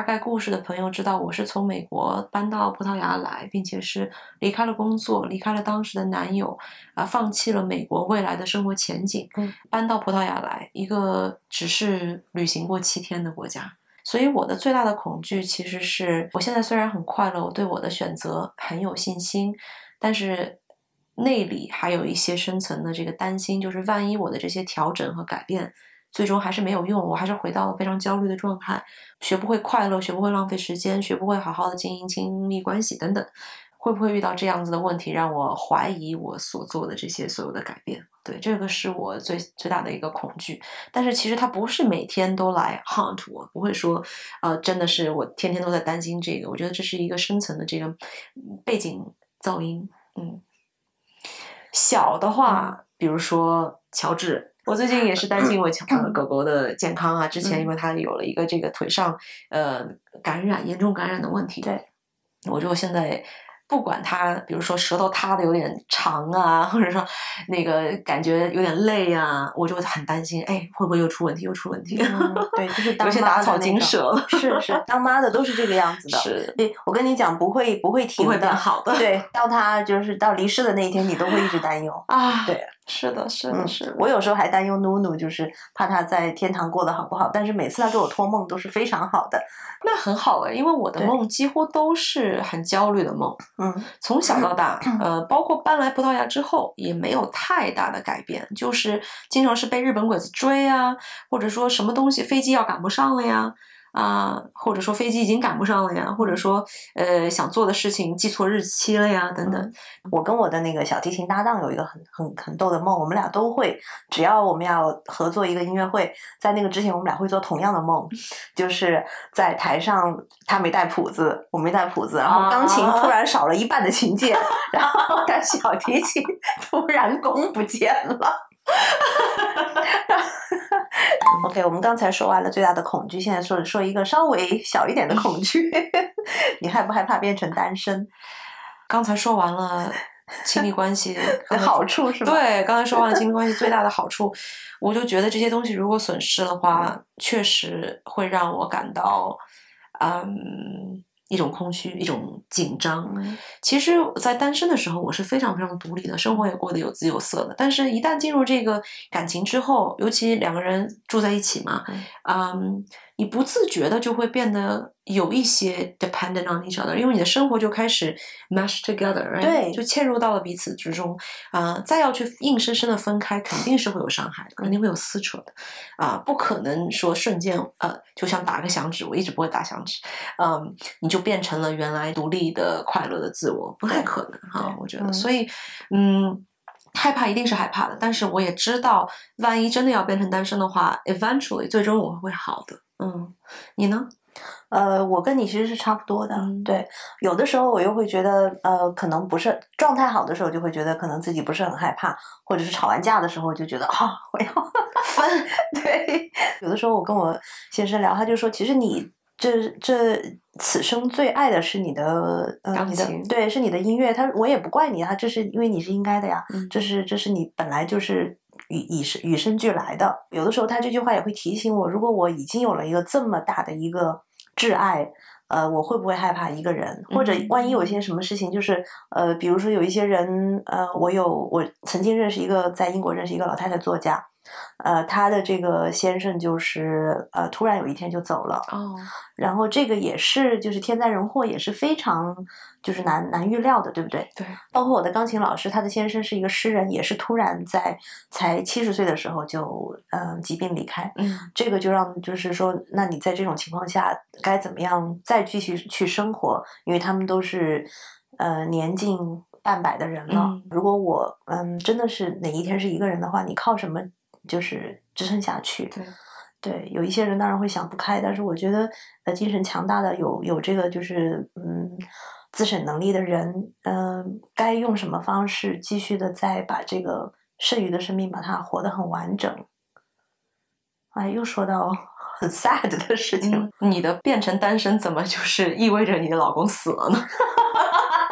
概故事的朋友知道，我是从美国搬到葡萄牙来，并且是离开了工作，离开了当时的男友，啊、呃，放弃了美国未来的生活前景， 嗯， 搬到葡萄牙来，一个只是旅行过七天的国家。所以我的最大的恐惧其实是，我现在虽然很快乐，我对我的选择很有信心，但是内里还有一些深层的这个担心，就是万一我的这些调整和改变最终还是没有用，我还是回到了非常焦虑的状态，学不会快乐，学不会浪费时间，学不会好好的经营亲密关系等等，会不会遇到这样子的问题，让我怀疑我所做的这些所有的改变？对，这个是我最最大的一个恐惧。但是其实它不是每天都来 haunt 我，不会说，呃，真的是我天天都在担心这个。我觉得这是一个深层的这个背景噪音。嗯，小的话，比如说乔治。我最近也是担心我呃狗狗的健康啊，之前因为它有了一个这个腿上呃感染严重感染的问题， 对， 我就现在不管它，比如说舌头塌的有点长啊，或者说那个感觉有点累啊，我就很担心，哎，会不会又出问题？又出问题？ 嗯、对，就是当有些打草惊蛇了。 是是，当妈的都是这个样子的。 是， 对，我跟你讲，不会不会停的， 不会变好的。 对，到他就是到离世的那一天，你都会一直担忧啊。 对。 是的，是的，是的、嗯。 我有时候还担忧努努，就是怕他在天堂过得好不好。但是每次他给我托梦都是非常好的， 那很好哎，因为我的梦几乎都是很焦虑的梦。 嗯， 从小到大，呃，包括搬来葡萄牙之后，也没有太大的改变，就是经常是被日本鬼子追啊，或者说什么东西飞机要赶不上了呀。啊、呃，或者说飞机已经赶不上了呀，或者说呃想做的事情记错日期了呀，等等。 嗯、我跟我的那个小提琴搭档有一个很很很逗的梦，我们俩都会，只要我们要合作一个音乐会，在那个之前我们俩会做同样的梦，就是在台上他没带谱子，我没带谱子，然后钢琴突然少了一半的琴键，啊、然后但小提琴突然弓不见了。OK， 我们刚才说完了最大的恐惧，现在说说一个稍微小一点的恐惧。你害不害怕变成单身？ 刚才说完了亲密关系的好处是吧？ 对，刚才说完了亲密关系最大的好处，我就觉得这些东西如果损失的话，嗯、确实会让我感到，嗯。一种空虚，一种紧张。 嗯、 其实，在单身的时候，我是非常非常独立的，生活也过得有姿有色的。但是，一旦进入这个感情之后，尤其两个人住在一起嘛，嗯，嗯你不自觉的就会变得有一些 dependent on each other，因为你的生活就开始 mesh together， 对， 就嵌入到了彼此之中。啊、呃，再要去硬生生的分开，肯定是会有伤害的，肯定会有撕扯的。啊、呃，不可能说瞬间，呃，就像打个响指，我一直不会打响指，嗯、呃，你就变成了原来独立的、快乐的自我，不太可能哈，我觉得。嗯、所以，嗯。害怕一定是害怕的，但是我也知道，万一真的要变成单身的话 ，eventually 最终我会好的。嗯，你呢？ 呃，我跟你其实是差不多的。 嗯、 对，有的时候我又会觉得，呃，可能不是状态好的时候，就会觉得可能自己不是很害怕，或者是吵完架的时候就觉得啊，我要分。对，有的时候我跟我先生聊，他就说，其实你。这这此生最爱的是你的呃你的对是你的音乐，他我也不怪你啊，这是因为你是应该的呀， 嗯、 这是这是你本来就是与与生与生俱来的。有的时候他这句话也会提醒我，如果我已经有了一个这么大的一个挚爱，呃，我会不会害怕一个人？或者万一有一些什么事情，就是呃，比如说有一些人，呃，我有我曾经认识一个在英国认识一个老太太作家。呃，他的这个先生就是呃，突然有一天就走了哦， 然后这个也是就是天灾人祸，也是非常就是难难预料的，对不对？ 对， 包括我的钢琴老师，他的先生是一个诗人，也是突然在才七十岁的时候就嗯、呃、疾病离开， 嗯， 这个就让就是说，那你在这种情况下该怎么样再继续去生活？因为他们都是呃年近半百的人了， 嗯、 如果我嗯真的是哪一天是一个人的话，你靠什么？就是支撑下去， 对， 对，有一些人当然会想不开，但是我觉得，呃，精神强大的有有这个就是嗯自省能力的人，嗯、呃，该用什么方式继续的再把这个剩余的生命把它活得很完整。哎，又说到很 sad 的事情、 嗯，你的变成单身怎么就是意味着你的老公死了呢？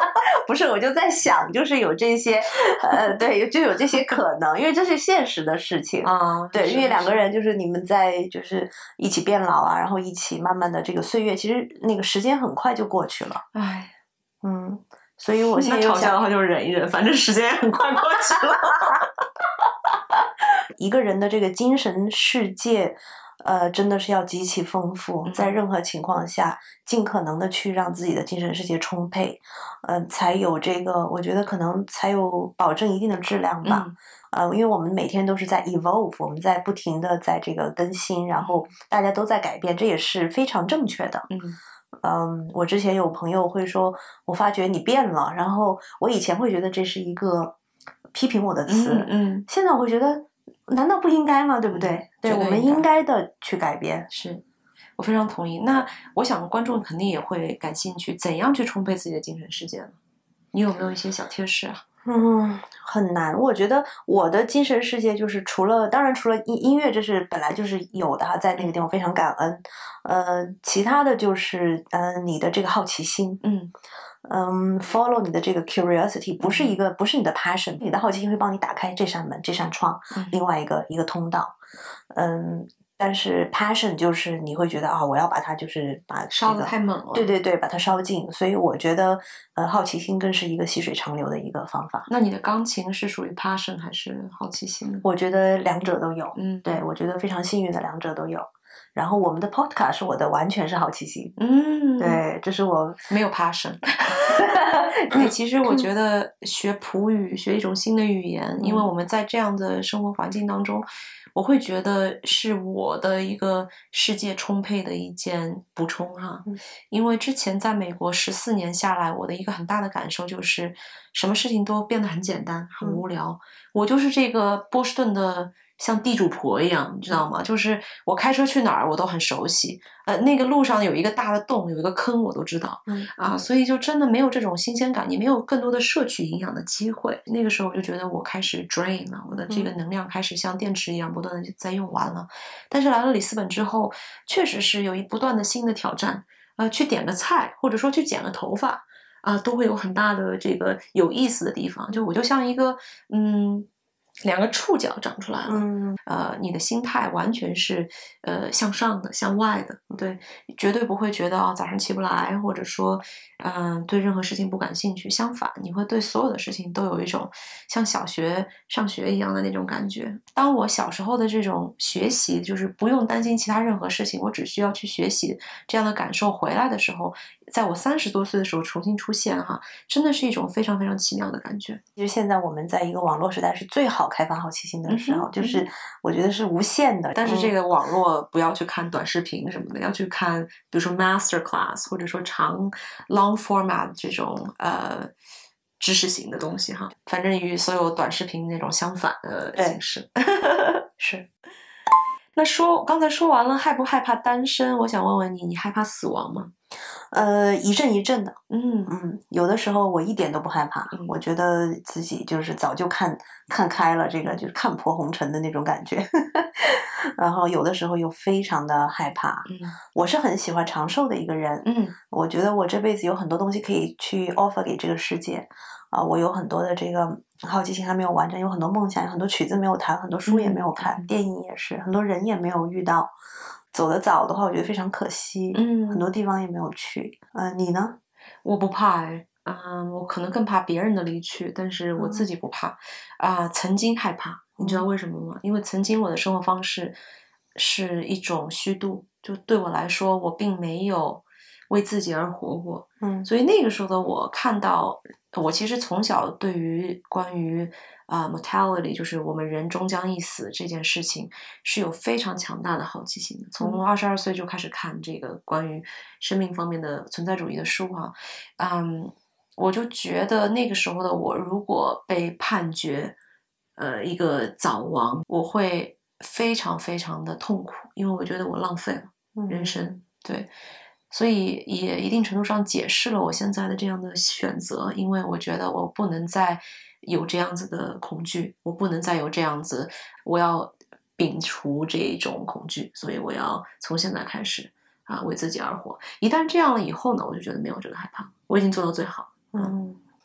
不是，我就在想，就是有这些，呃，对，就有这些可能，因为这是现实的事情啊。 对，因为两个人就是你们在就是一起变老啊，然后一起慢慢的这个岁月，其实那个时间很快就过去了。 唉， 嗯，所以我现在那又想， 吵架的话就忍一忍，反正时间也很快过去了。 一个人的这个精神世界。呃，真的是要极其丰富， 嗯在任何情况下，尽可能的去让自己的精神世界充沛，呃，才有这个，我觉得可能才有保证一定的质量吧。 嗯呃，因为我们每天都是在 evolve，我们在不停的在这个更新，然后大家都在改变，这也是非常正确的。 嗯嗯，我之前有朋友会说，我发觉你变了，然后我以前会觉得这是一个批评我的词， 嗯嗯， 现在我会觉得。难道不应该吗？对不对？ 嗯对，我们应该的去改变。 是我非常同意。那我想观众肯定也会感兴趣，怎样去充沛自己的精神世界呢？你有没有一些小贴士啊？ 嗯，很难。我觉得我的精神世界就是除了，当然除了音音乐，这是本来就是有的哈，在那个地方非常感恩。呃，其他的就是呃，你的这个好奇心， 嗯嗯，follow 你的这个 curiosity，不是一个不是你的 passion，你的好奇心会帮你打开这扇门、这扇窗， 嗯另外一个一个通道。嗯，但是 passion 就是你会觉得啊、我要把它就是把、这个、 烧得太猛了。 对对对，把它烧尽。所以我觉得，呃，好奇心更是一个细水长流的一个方法。 那你的钢琴是属于 passion 还是好奇心呢？ 我觉得两者都有。 嗯， 对，我觉得非常幸运的两者都有。然后我们的 podcast 是我的完全是好奇心。 嗯， 对，这是我没有 passion。对，其实我觉得学普语，学一种新的语言，因为我们在这样的生活环境当中，我会觉得是我的一个世界充沛的一件补充哈。 嗯因为之前在美国十四年下来，我的一个很大的感受就是，什么事情都变得很简单，很无聊。我就是这个波士顿的。像地主婆一样，你知道吗？就是我开车去哪儿，我都很熟悉。呃，那个路上有一个大的洞，有一个坑，我都知道。 嗯啊，所以就真的没有这种新鲜感，也没有更多的摄取营养的机会。那个时候我就觉得我开始 drain 了，我的这个能量开始像电池一样不断的在用完了。但是来了里斯本之后，确实是有一不断的新的挑战。呃，去点个菜，或者说去剪个头发，啊、都会有很大的这个有意思的地方。就我就像一个嗯。两个触角长出来了， 嗯呃，你的心态完全是呃向上的、向外的，对，绝对不会觉得啊、哦、早上起不来，或者说嗯、呃、对任何事情不感兴趣。相反，你会对所有的事情都有一种像小学上学一样的那种感觉。当我小时候的这种学习，就是不用担心其他任何事情，我只需要去学习这样的感受回来的时候，在我三十多岁的时候重新出现哈，真的是一种非常非常奇妙的感觉。 其实现在我们在一个网络时代是最好开发好奇心的时候， 嗯、 就是我觉得是无限的。 但是这个网络不要去看短视频什么的，要去看比如说 master class 或者说长 long format 这种呃知识型的东西哈，反正与所有短视频那种相反的形式。 是。 那说刚才说完了害不害怕单身，我想问问你，你害怕死亡吗？ 呃，一阵一阵的， 嗯嗯，有的时候我一点都不害怕， 嗯我觉得自己就是早就看看开了，这个就是看破红尘的那种感觉。然后有的时候又非常的害怕。 嗯我是很喜欢长寿的一个人， 嗯我觉得我这辈子有很多东西可以去 offer 给这个世界。啊、我有很多的这个好奇心还没有完成，有很多梦想，有很多曲子没有弹，很多书也没有看， 嗯电影也是，很多人也没有遇到。走得早的话，我觉得非常可惜。 嗯很多地方也没有去。呃，你呢？ 我不怕哎，嗯，我可能更怕别人的离去，但是我自己不怕。啊、曾经害怕，你知道为什么吗？因为曾经我的生活方式是一种虚度，就对我来说，我并没有为自己而活过。 嗯所以那个时候的我看到，我其实从小对于关于啊、呃 mortality， 就是我们人终将一死这件事情，是有非常强大的好奇心的。从二十二岁就开始看这个关于生命方面的存在主义的书哈、嗯，我就觉得那个时候的我，如果被判决呃一个早亡，我会非常非常的痛苦，因为我觉得我浪费了人生。 嗯对。所以也一定程度上解释了我现在的这样的选择，因为我觉得我不能再有这样子的恐惧，我不能再有这样子，我要摒除这种恐惧，所以我要从现在开始啊为自己而活。一旦这样了以后呢，我就觉得没有这个害怕，我已经做到最好。 嗯，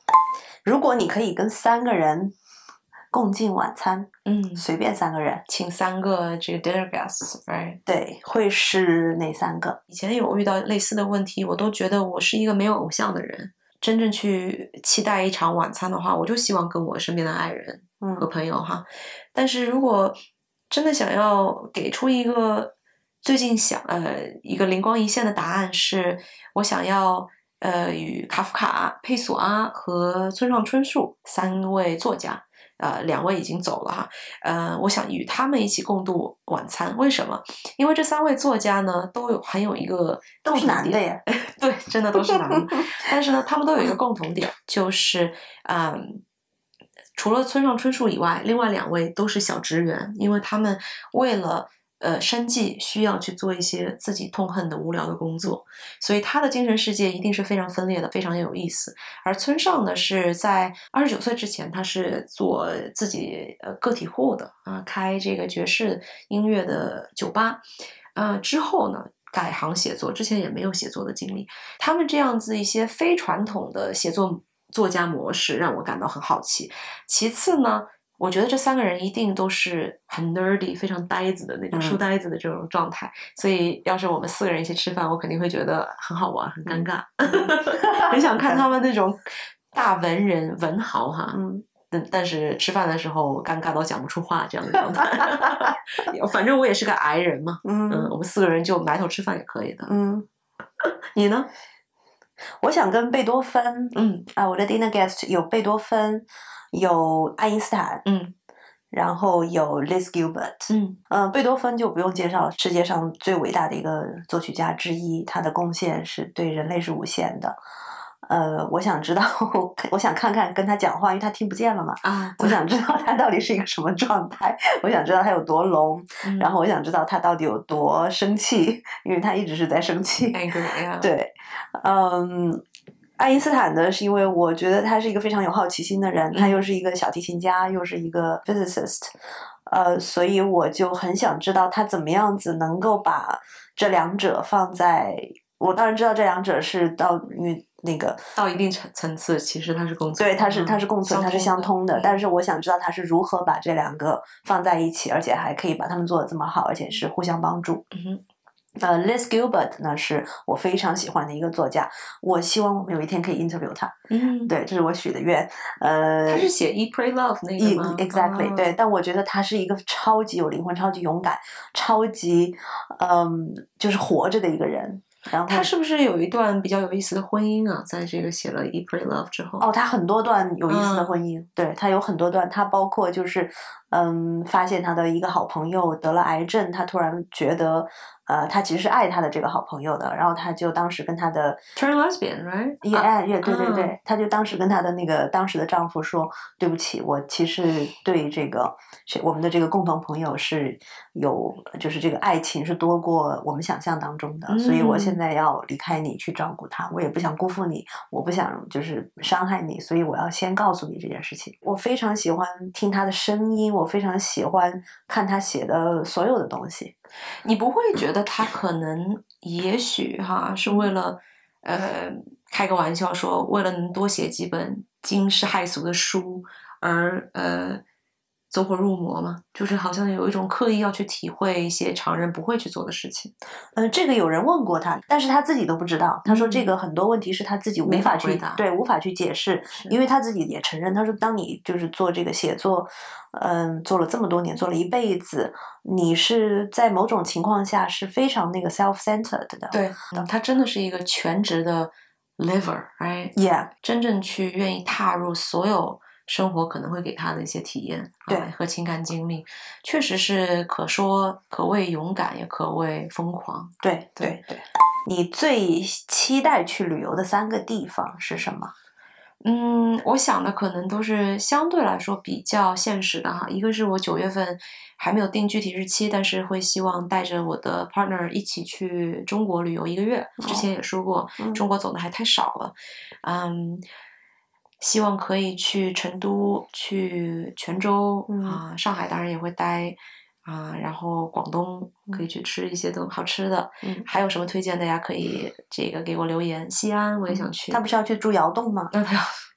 如果你可以跟三个人共进晚餐， 嗯， 随便三个人， 请三个这个 dinner guests，right？ 对，会是哪三个？ 以前有遇到类似的问题，我都觉得我是一个没有偶像的人。真正去期待一场晚餐的话，我就希望跟我身边的爱人和朋友哈。嗯、但是如果真的想要给出一个最近想呃一个灵光一现的答案是，我想要呃与卡夫卡、佩索阿和村上春树三位作家。呃，两位已经走了哈，呃，我想与他们一起共度晚餐。为什么？因为这三位作家呢，都有很有一个都是男的耶， 对，真的都是男的。但是呢，他们都有一个共同点，就是嗯，除了村上春树以外，另外两位都是小职员，因为他们为了呃生计需要去做一些自己痛恨的无聊的工作，所以他的精神世界一定是非常分裂的，非常有意思。而村上呢，是在二十九岁之前，他是做自己呃个体户的啊，开这个爵士音乐的酒吧，呃之后呢改行写作，之前也没有写作的经历。他们这样子一些非传统的写作作家模式让我感到很好奇。其次呢，我觉得这三个人一定都是很 nerdy 非常呆子的那种书呆子的这种状态、嗯、所以要是我们四个人一起吃饭，我肯定会觉得很好玩很尴尬、嗯、很想看他们那种大文人文豪哈，嗯，但是吃饭的时候尴尬到讲不出话这样的状态反正我也是个矮人嘛， 嗯, 嗯我们四个人就埋头吃饭也可以的。嗯，你呢？ 我想跟贝多芬， 嗯啊，我的 dinner guest 有贝多芬，有爱因斯坦， 嗯， 然后有 Liz Gilbert， 嗯嗯、呃，贝多芬就不用介绍了，世界上最伟大的一个作曲家之一，他的贡献是对人类是无限的。呃，我想知道，我想看看跟他讲话，因为他听不见了嘛。 啊， 我想知道他到底是一个什么状态，我想知道他有多聋、嗯，然后我想知道他到底有多生气，因为他一直是在生气。 Angry，yeah. 对，嗯，爱因斯坦呢，是因为我觉得他是一个非常有好奇心的人，嗯、他又是一个小提琴家，又是一个 physicist， 呃，所以我就很想知道他怎么样子能够把这两者放在，我当然知道这两者是到因为。那个到一定层层次，其实它是共存， 对，它是它是共存，它是相通的。但是我想知道他是如何把这两个放在一起，而且还可以把他们做得这么好，而且是互相帮助。 嗯哼。 呃 Liz Gilbert 呢是我非常喜欢的一个作家，我希望我们有一天可以 interview 他。 嗯， 对，这是我许的愿。呃， 他是写 Eat Pray Love 那个吗 ？Exactly，、哦、对。但我觉得他是一个超级有灵魂、超级勇敢、超级嗯，就是活着的一个人。然后他是不是有一段比较有意思的婚姻啊？在这个写了《Eat Pray Love》之后， 哦，他很多段有意思的婚姻，嗯、对他有很多段，他包括就是，嗯，发现他的一个好朋友得了癌症，他突然觉得，呃，他其实是爱他的这个好朋友的，然后他就当时跟他的 turn lesbian right， 也爱也对对对、 嗯， 他就当时跟他的那个当时的丈夫说，对不起，我其实对这个我们的这个共同朋友是有，就是这个爱情是多过我们想象当中的，嗯、所以我现在要离开你去照顾他，我也不想辜负你，我不想就是伤害你，所以我要先告诉你这件事情。我非常喜欢听他的声音，我非常喜欢看他写的所有的东西。 你不会觉得他可能也许哈是为了呃开个玩笑说为了能多写几本惊世骇俗的书而呃走火入魔吗？就是好像有一种刻意要去体会一些常人不会去做的事情。 嗯、呃，这个有人问过他，但是他自己都不知道。他说这个很多问题是他自己无法去对无法去解释，因为他自己也承认。他说，当你就是做这个写作，嗯，做了这么多年，做了一辈子，你是在某种情况下是非常那个 self-centered 的。 对，嗯、他真的是一个全职的 liver，right？ Yeah， 真正去愿意踏入所有生活可能会给他的一些体验， 对、 啊、和情感经历，确实是可说可谓勇敢，也可谓疯狂。 对对对，你最期待去旅游的三个地方是什么？ 嗯，我想的可能都是相对来说比较现实的哈。一个是我九月份还没有定具体日期，但是会希望带着我的 partner 一起去中国旅游一个月。之前也说过， 哦、 中国走的还太少了，嗯。希望可以去成都、去泉州、 嗯、 啊，上海当然也会待啊，然后广东可以去吃一些都好吃的。 嗯， 还有什么推荐的呀？可以这个给我留言。西安我也想去。 他不是要去住窑洞吗？ 那他要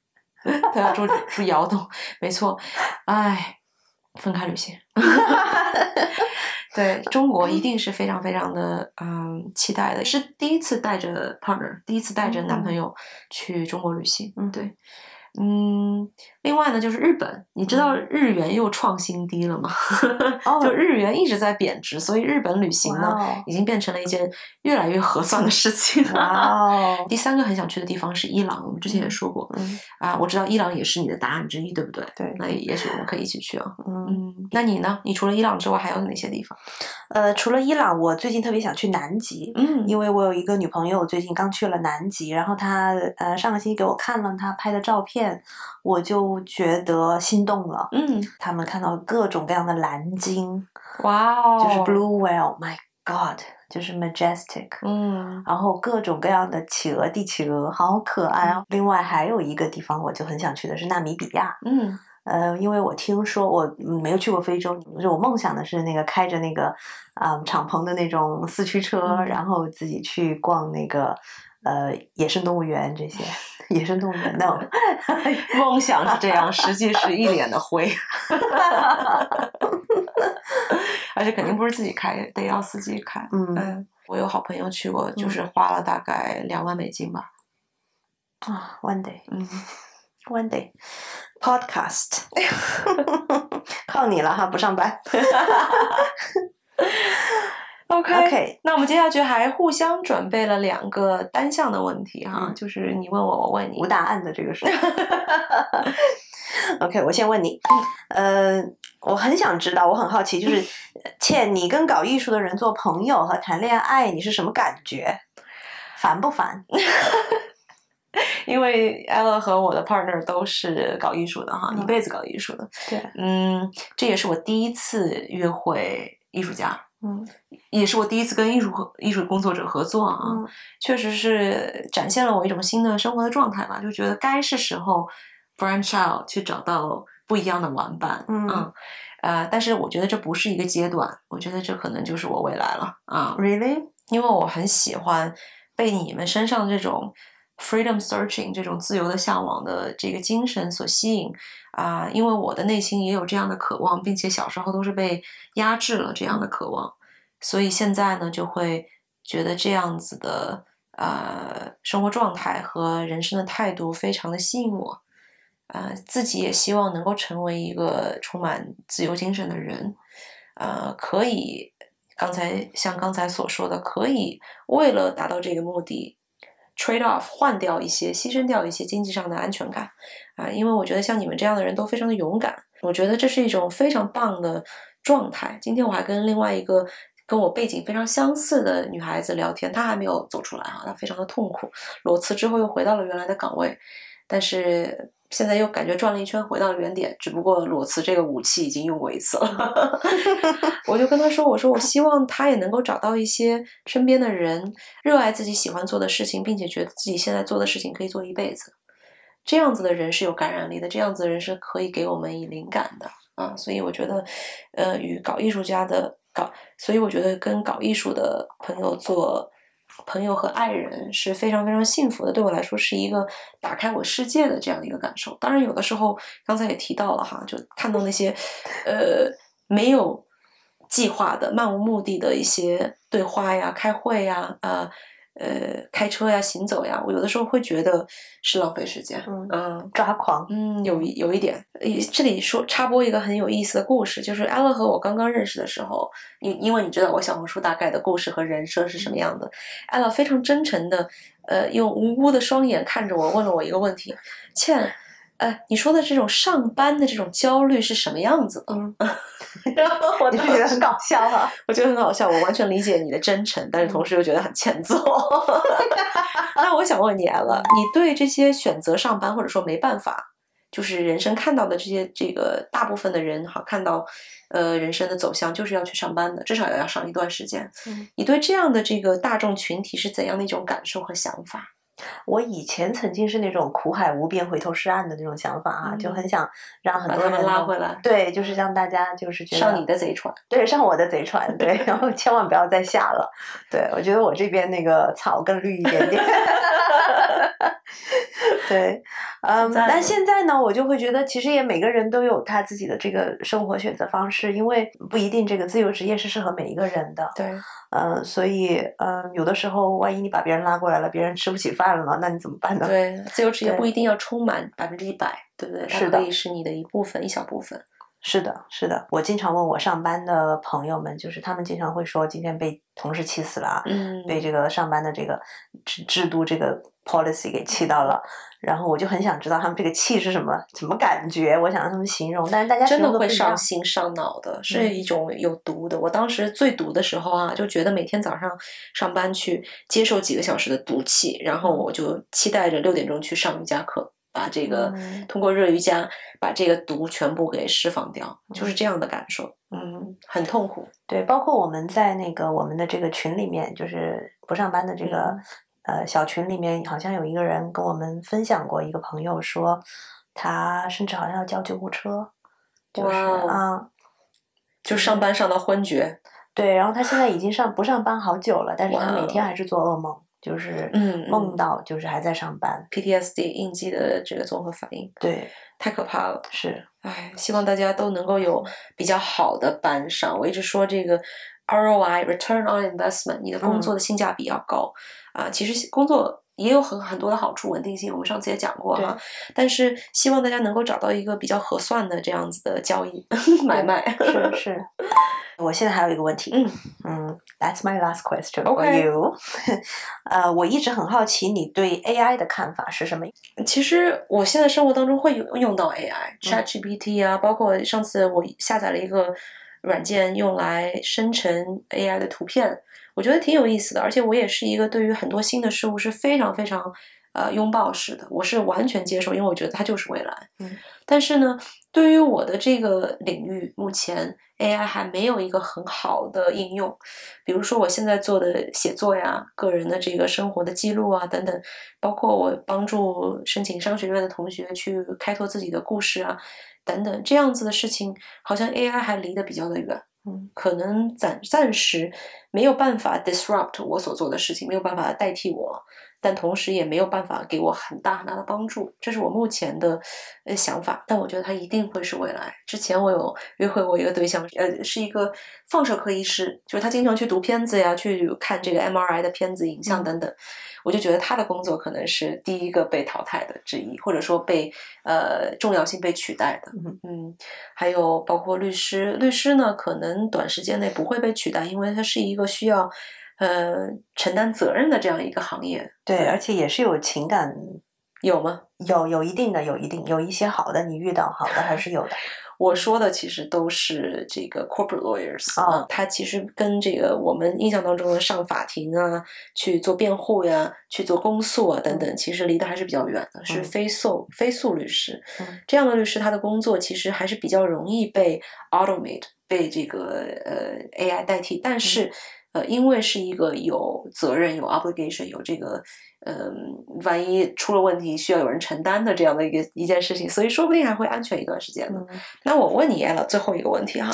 他要住住窑洞，没错。哎，分开旅行。对，中国一定是非常非常的嗯期待的，是第一次带着 partner， 第一次带着男朋友去中国旅行。 嗯， 对。嗯，另外呢，就是日本，你知道日元又创新低了吗？ 哦、 就日元一直在贬值，所以日本旅行呢，已经变成了一件越来越合算的事情。 哇第三个很想去的地方是伊朗，我们之前也说过。 嗯啊，我知道伊朗也是你的答案之一，对不对？ 对， 那也许我们可以一起去啊。 嗯嗯，那你呢？你除了伊朗之外，还有哪些地方？ 呃，除了伊朗，我最近特别想去南极， 嗯， 因为我有一个女朋友，最近刚去了南极，然后她呃上个星期给我看了她拍的照片，我就觉得心动了。 嗯， 他们看到各种各样的蓝鲸， 哇哦， 就是 blue whale，my god，就是 majestic， 嗯， 然后各种各样的企鹅、帝企鹅，好可爱啊！另外还有一个地方，我就很想去的是纳米比亚， 嗯。 呃，因为我听说我没有去过非洲，就是我梦想的是那个开着那个啊、呃、敞篷的那种四驱车， 嗯、 然后自己去逛那个呃野生动物园这些。野生动物园 no， 梦想是这样，实际是一脸的灰，而且肯定不是自己开，得要司机开。 嗯, 嗯，我有好朋友去过，就是花了大概两万美金吧。 啊 ，one day， 嗯。 One day podcast 靠你了哈，不上班。 OK OK， 那我们接下去还互相准备了两个单项的问题哈， 嗯、 就是你问我，我问你， 无答案的这个是。OK， 我先问你，呃，我很想知道，我很好奇，就是倩，你跟搞艺术的人做朋友和谈恋爱，你是什么感觉？烦不烦？ 因为 Ella 和我的 partner 都是搞艺术的哈， 嗯、 一辈子搞艺术的。 对， 嗯，这也是我第一次约会艺术家， 嗯， 也是我第一次跟艺术和艺术工作者合作啊， 嗯、 确实是展现了我一种新的生活的状态吧，就觉得该是时候 branch out 去找到不一样的玩伴。 嗯， 嗯呃，但是我觉得这不是一个阶段，我觉得这可能就是我未来了啊。 Really？ 因为我很喜欢被你们身上这种freedom searching 这种自由的向往的这个精神所吸引啊、呃，因为我的内心也有这样的渴望，并且小时候都是被压制了这样的渴望，所以现在呢就会觉得这样子的呃生活状态和人生的态度非常的吸引我，呃，自己也希望能够成为一个充满自由精神的人，呃，可以刚才像刚才所说的，可以为了达到这个目的。trade off 换掉一些，牺牲掉一些经济上的安全感啊、呃，因为我觉得像你们这样的人都非常的勇敢，我觉得这是一种非常棒的状态。今天我还跟另外一个跟我背景非常相似的女孩子聊天，她还没有走出来哈，她非常的痛苦，裸辞之后又回到了原来的岗位，但是现在又感觉转了一圈回到了原点，只不过裸辞这个武器已经用过一次了。我就跟他说，我说我希望他也能够找到一些身边的人，热爱自己喜欢做的事情，并且觉得自己现在做的事情可以做一辈子，这样子的人是有感染力的，这样子的人是可以给我们以灵感的啊。所以我觉得呃，与搞艺术家的搞所以我觉得跟搞艺术的朋友做朋友和爱人是非常非常幸福的，对我来说是一个打开我世界的这样的一个感受。当然有的时候刚才也提到了哈，就看到那些呃没有计划的漫无目的的一些对话呀、开会呀、呃呃开车呀、行走呀，我有的时候会觉得是浪费时间， 嗯， 嗯抓狂， 嗯，有有一点。这里说插播一个很有意思的故事，就是 Ella 和我刚刚认识的时候，因因为你知道我小红书大概的故事和人设是什么样的 ，Ella 非常真诚的，呃，用无辜的双眼看着我，问了我一个问题：倩，呃，你说的这种上班的这种焦虑是什么样子的？ 嗯， 然后我你是觉得很搞笑啊？ 我觉得很好笑，我完全理解你的真诚，但是同时又觉得很欠揍。那我想问你Ella，你对这些选择上班或者说没办法，就是人生看到的这些这个大部分的人哈，看到呃人生的走向就是要去上班的，至少也要上一段时间。 嗯， 你对这样的这个大众群体是怎样的一种感受和想法？ 我以前曾经是那种苦海无边回头是岸的那种想法啊， 嗯、 就很想让很多人把他们拉回来， 对，就是让大家就是觉得上你的贼船， 对，上我的贼船，对，然后千万不要再下了。对，我觉得我这边那个草更绿一点点。对， 嗯，但现在呢，我就会觉得，其实也每个人都有他自己的这个生活选择方式，因为不一定这个自由职业是适合每一个人的。 对， 嗯，所以嗯，有的时候万一你把别人拉过来了，别人吃不起饭了呢，那你怎么办呢？ 对，自由职业不一定要充满百分之一百，对不对？ 是的， 它可以是你的一部分，一小部分。 是的，是的，我经常问我上班的朋友们，就是他们经常会说今天被同事气死了， 嗯， 被这个上班的这个制制度这个 policy 给气到了，然后我就很想知道他们这个气是什么什么感觉，我想让他们形容，但是大家真的会上心上脑的，是一种有毒的。 嗯、 我当时最毒的时候啊，就觉得每天早上上班去接受几个小时的毒气，然后我就期待着六点钟去上瑜伽课。把这个、嗯、通过热瑜伽把这个毒全部给释放掉，嗯、就是这样的感受，嗯，很痛苦。 对，包括我们在那个我们的这个群里面，就是不上班的这个、嗯、呃小群里面，好像有一个人跟我们分享过，一个朋友说，他甚至好像要叫救护车，就是啊， 就上班上到昏厥。 对，然后他现在已经上不上班好久了，但是他每天还是做噩梦。就是梦到就是还在上班、 嗯、P T S D 应激的这个综合反应， 对， 太可怕了。 是， 哎，希望大家都能够有比较好的班上。我一直说这个 R O I Return on Investment， 你的工作的性价比要高、嗯、啊。其实工作也有很很多的好处，稳定性我们上次也讲过哈。但是希望大家能够找到一个比较合算的这样子的交易买卖。 是是。我现在还有一个问题， 嗯嗯 ，That's my last question for okay. you 。呃，我一直很好奇你对 A I 的看法是什么？ 其实我现在生活当中会用到 A I，ChatGPT 啊、嗯，包括上次我下载了一个软件用来生成 A I 的图片，我觉得挺有意思的。而且我也是一个对于很多新的事物是非常非常呃拥抱式的，我是完全接受，因为我觉得它就是未来。 嗯， 但是呢，对于我的这个领域，目前 A I 还没有一个很好的应用。比如说我现在做的写作呀，个人的这个生活的记录啊等等，包括我帮助申请商学院的同学去开拓自己的故事啊等等，这样子的事情好像 A I 还离得比较的远。 嗯， 可能暂暂时没有办法 disrupt 我所做的事情，没有办法代替我，但同时也没有办法给我很大很大的帮助，这是我目前的呃想法。但我觉得它一定会是未来。之前我有约会过一个对象，呃，是一个放射科医师，就是他经常去读片子呀，去看这个 M R I 的片子、影像等等。嗯、我就觉得他的工作可能是第一个被淘汰的之一，或者说被呃重要性被取代的。 嗯嗯，还有包括律师，律师呢可能短时间内不会被取代，因为它是一个需要呃承担责任的这样一个行业。 对，而且也是有情感， 有吗？ 有有一定的，有一定有一些好的，你遇到好的还是有的。 我说的其实都是这个 corporate lawyers 啊、 哦，他其实跟这个我们印象当中的上法庭啊，去做辩护呀，去做公诉啊等等，嗯、其实离得还是比较远的，是非诉、嗯、非诉律师、嗯。这样的律师，他的工作其实还是比较容易被 automate， 被这个呃 A I 代替，但是。嗯呃，因为是一个有责任、有 obligation、有这个，嗯、呃，万一出了问题需要有人承担的这样的一个一件事情，所以说不定还会安全一段时间呢。嗯、那我问你了，最后一个问题哈，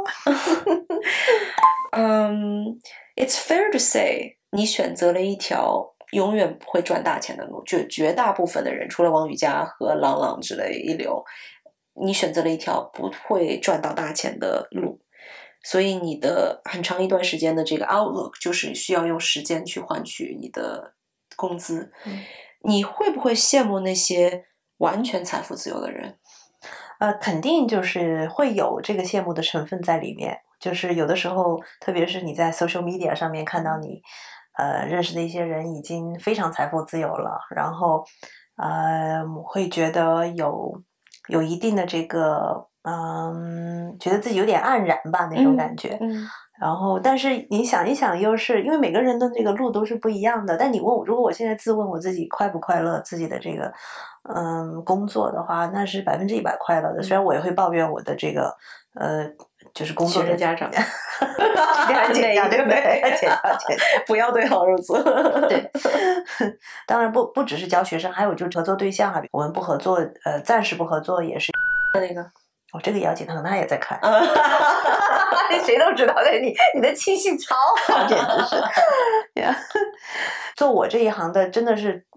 嗯、um, ，It's fair to say， 你选择了一条永远不会赚大钱的路，就绝大部分的人，除了王羽佳和郎朗之类一流，你选择了一条不会赚到大钱的路。所以你的很长一段时间的这个 outlook 就是需要用时间去换取你的工资、嗯、你会不会羡慕那些完全财富自由的人？ 呃，肯定就是会有这个羡慕的成分在里面，就是有的时候特别是你在 social media 上面看到你呃认识的一些人已经非常财富自由了，然后呃会觉得有有一定的这个嗯，觉得自己有点黯然吧那种感觉、 嗯嗯、 然后但是你想一想，又是因为每个人的这个路都是不一样的，但你问我，如果我现在自问我自己快不快乐，自己的这个嗯工作的话，那是百分之一百快乐的、嗯、虽然我也会抱怨我的这个呃就是工作的家长很简单对不对？很简单简单不要对号入座对当然不不只是教学生，还有就是合作对象啊，我们不合作呃暂时不合作也是那个哦，这个姚姐可能她也在看，谁都知道的，你你的气性超好，简直是。做我这一行的真的是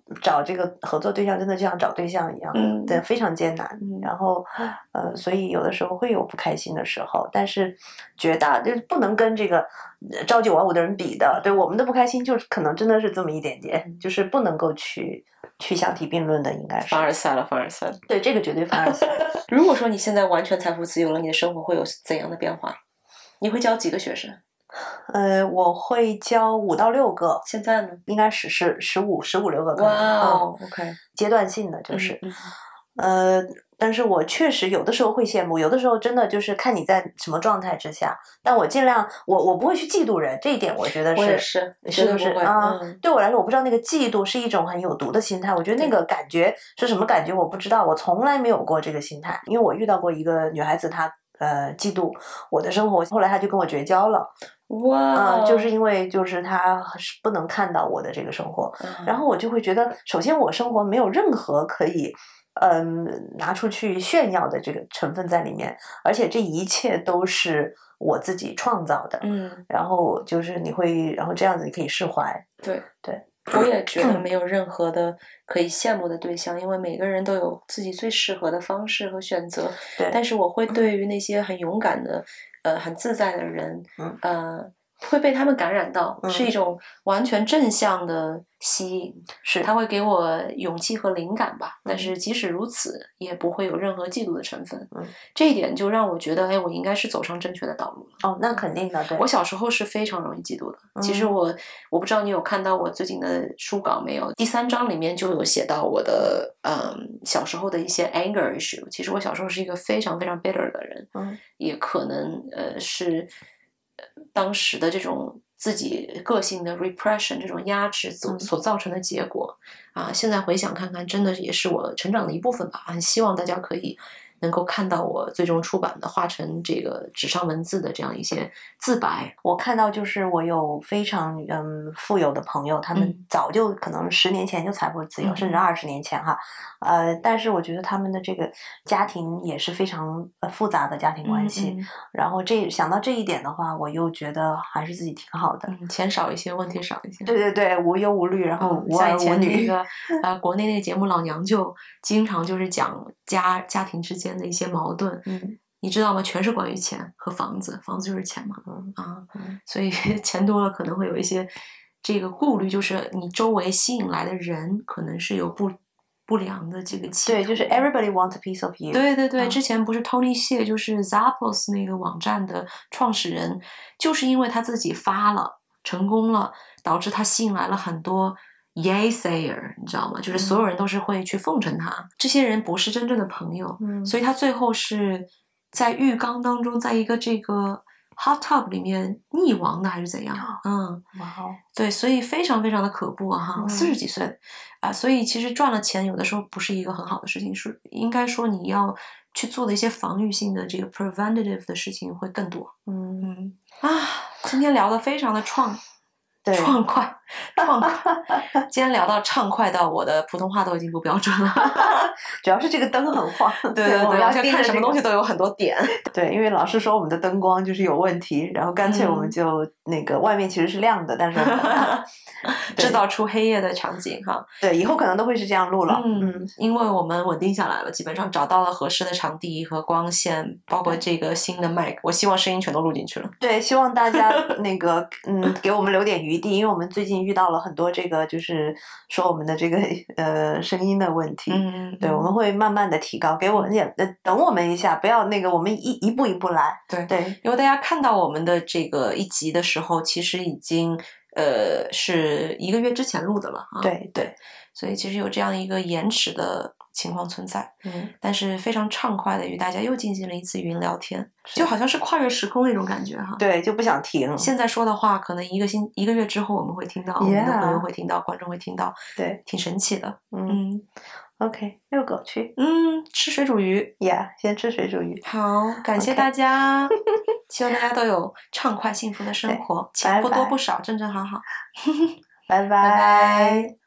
找这个合作对象真的就像找对象一样， 嗯对，非常艰难。 嗯然后呃，所以有的时候会有不开心的时候，但是绝大就是不能跟这个呃朝九晚五的人比的。对，我们的不开心就是可能真的是这么一点点，就是不能够去去相提并论的，应该是凡尔赛了，凡尔赛了。 对，这个绝对凡尔赛。 如果说你现在完全财富自由了，你的生活会有怎样的变化？你会教几个学生？ 呃，我会教五到六个， 现在呢？ 应该是十十五十五六个可能。 哇哦、 嗯、 ，OK， 阶段性的就是， 嗯呃，但是我确实有的时候会羡慕，有的时候真的就是看你在什么状态之下。但我尽量，我我不会去嫉妒人，这一点我觉得是， 我也是， 是不是啊、 嗯？ 对我来说，我不知道那个嫉妒是一种很有毒的心态。我觉得那个感觉是什么感觉，我不知道，我从来没有过这个心态。因为我遇到过一个女孩子，她呃嫉妒我的生活，后来她就跟我绝交了。 哇、 嗯，就是因为就是他是不能看到我的这个生活， 嗯、 然后我就会觉得，首先我生活没有任何可以嗯拿出去炫耀的这个成分在里面，而且这一切都是我自己创造的。 嗯， 然后就是你会，然后这样子你可以释怀。 对对， 我也觉得没有任何的可以羡慕的对象，因为每个人都有自己最适合的方式和选择。 对， 但是我会对于那些很勇敢的。呃，很自在的人， 嗯、 呃，会被他们感染到， 嗯、 是一种完全正向的吸引， 是它会给我勇气和灵感吧。 嗯、 但是即使如此，也不会有任何嫉妒的成分。 嗯， 这一点就让我觉得，哎，我应该是走上正确的道路了。 哦，那肯定的，对。 我小时候是非常容易嫉妒的。 嗯、 其实我，我不知道你有看到我最近的书稿没有？第三章里面就有写到我的，嗯，小时候的一些 anger issue。其实我小时候是一个非常非常 bitter 的人。 嗯， 也可能呃是当时的这种自己个性的 repression 这种压制所所造成的结果啊。现在回想看看，真的也是我成长的一部分吧。很希望大家可以能够看到我最终出版的画成这个纸上文字的这样一些自白。 我看到就是我有非常嗯富有的朋友，他们早就可能十年前就财富自由， 嗯、 甚至二十年前哈，呃，但是我觉得他们的这个家庭也是非常呃复杂的家庭关系。 嗯嗯、 然后这想到这一点的话，我又觉得还是自己挺好的， 嗯、钱少一些，问题少一些。 对对对，无忧无虑，然后无儿无女。 像以前那个呃国内那个节目《老娘舅》，经常就是讲家家庭之间的一些矛盾。 嗯， 你知道吗？全是关于钱和房子，房子就是钱嘛。 嗯啊， 嗯、 所以钱多了可能会有一些这个顾虑，就是你周围吸引来的人可能是有不不良的这个企图。 对，就是 everybody wants a piece of you。 对对对， 嗯、 之前不是 Tony Hsieh 就是 Zappos 那个网站的创始人，就是因为他自己发了成功了，导致他吸引来了很多Yay sayer， 你知道吗？就是所有人都是会去奉承他，嗯、这些人不是真正的朋友， 嗯、 所以他最后是在浴缸当中，在一个这个 hot tub 里面溺亡的，还是怎样？嗯， 哇哦， 对，所以非常非常的可怖啊！哈，四十几岁啊，所以其实赚了钱，有的时候不是一个很好的事情，是应该说你要去做的一些防御性的这个 preventative 的事情会更多。 嗯嗯啊，今天聊得非常的创。 对， 畅快，畅快。今天聊到畅快到我的普通话都已经不标准了， 主要是这个灯很晃。 对对对， 我们要看什么东西都有很多点。 对，因为老师说我们的灯光就是有问题，然后干脆我们就、嗯、那个外面其实是亮的，但是制造出黑夜的场景哈。 对，以后可能都会是这样录了。 嗯，嗯因为我们稳定下来了，基本上找到了合适的场地和光线，包括这个新的麦克，我希望声音全都录进去了。 对，希望大家那个嗯给我们留点余地，因为我们最近遇到了很多这个就是说我们的这个呃声音的问题。 嗯， 对，我们会慢慢的提高，给我也等我们一下，不要那个我们一一步一步来。 对对， 因为大家看到我们的这个一集的时候，其实已经呃是一个月之前录的了啊。 对对， 所以其实有这样一个延迟的情况存在。 嗯， 但是非常畅快的与大家又进行了一次语音聊天，就好像是跨越时空那种感觉哈。 对，就不想停。 现在说的话，可能一个星一个月之后我们会听到， yeah. 我们的朋友会听到，观众会听到， 对， 挺神奇的。 嗯。 嗯 OK， 遛狗去。 嗯，吃水煮鱼。 Yeah， 先吃水煮鱼。 好，感谢大家， okay. 希望大家都有畅快幸福的生活，钱不多不少，正正好好。 拜拜。 拜拜。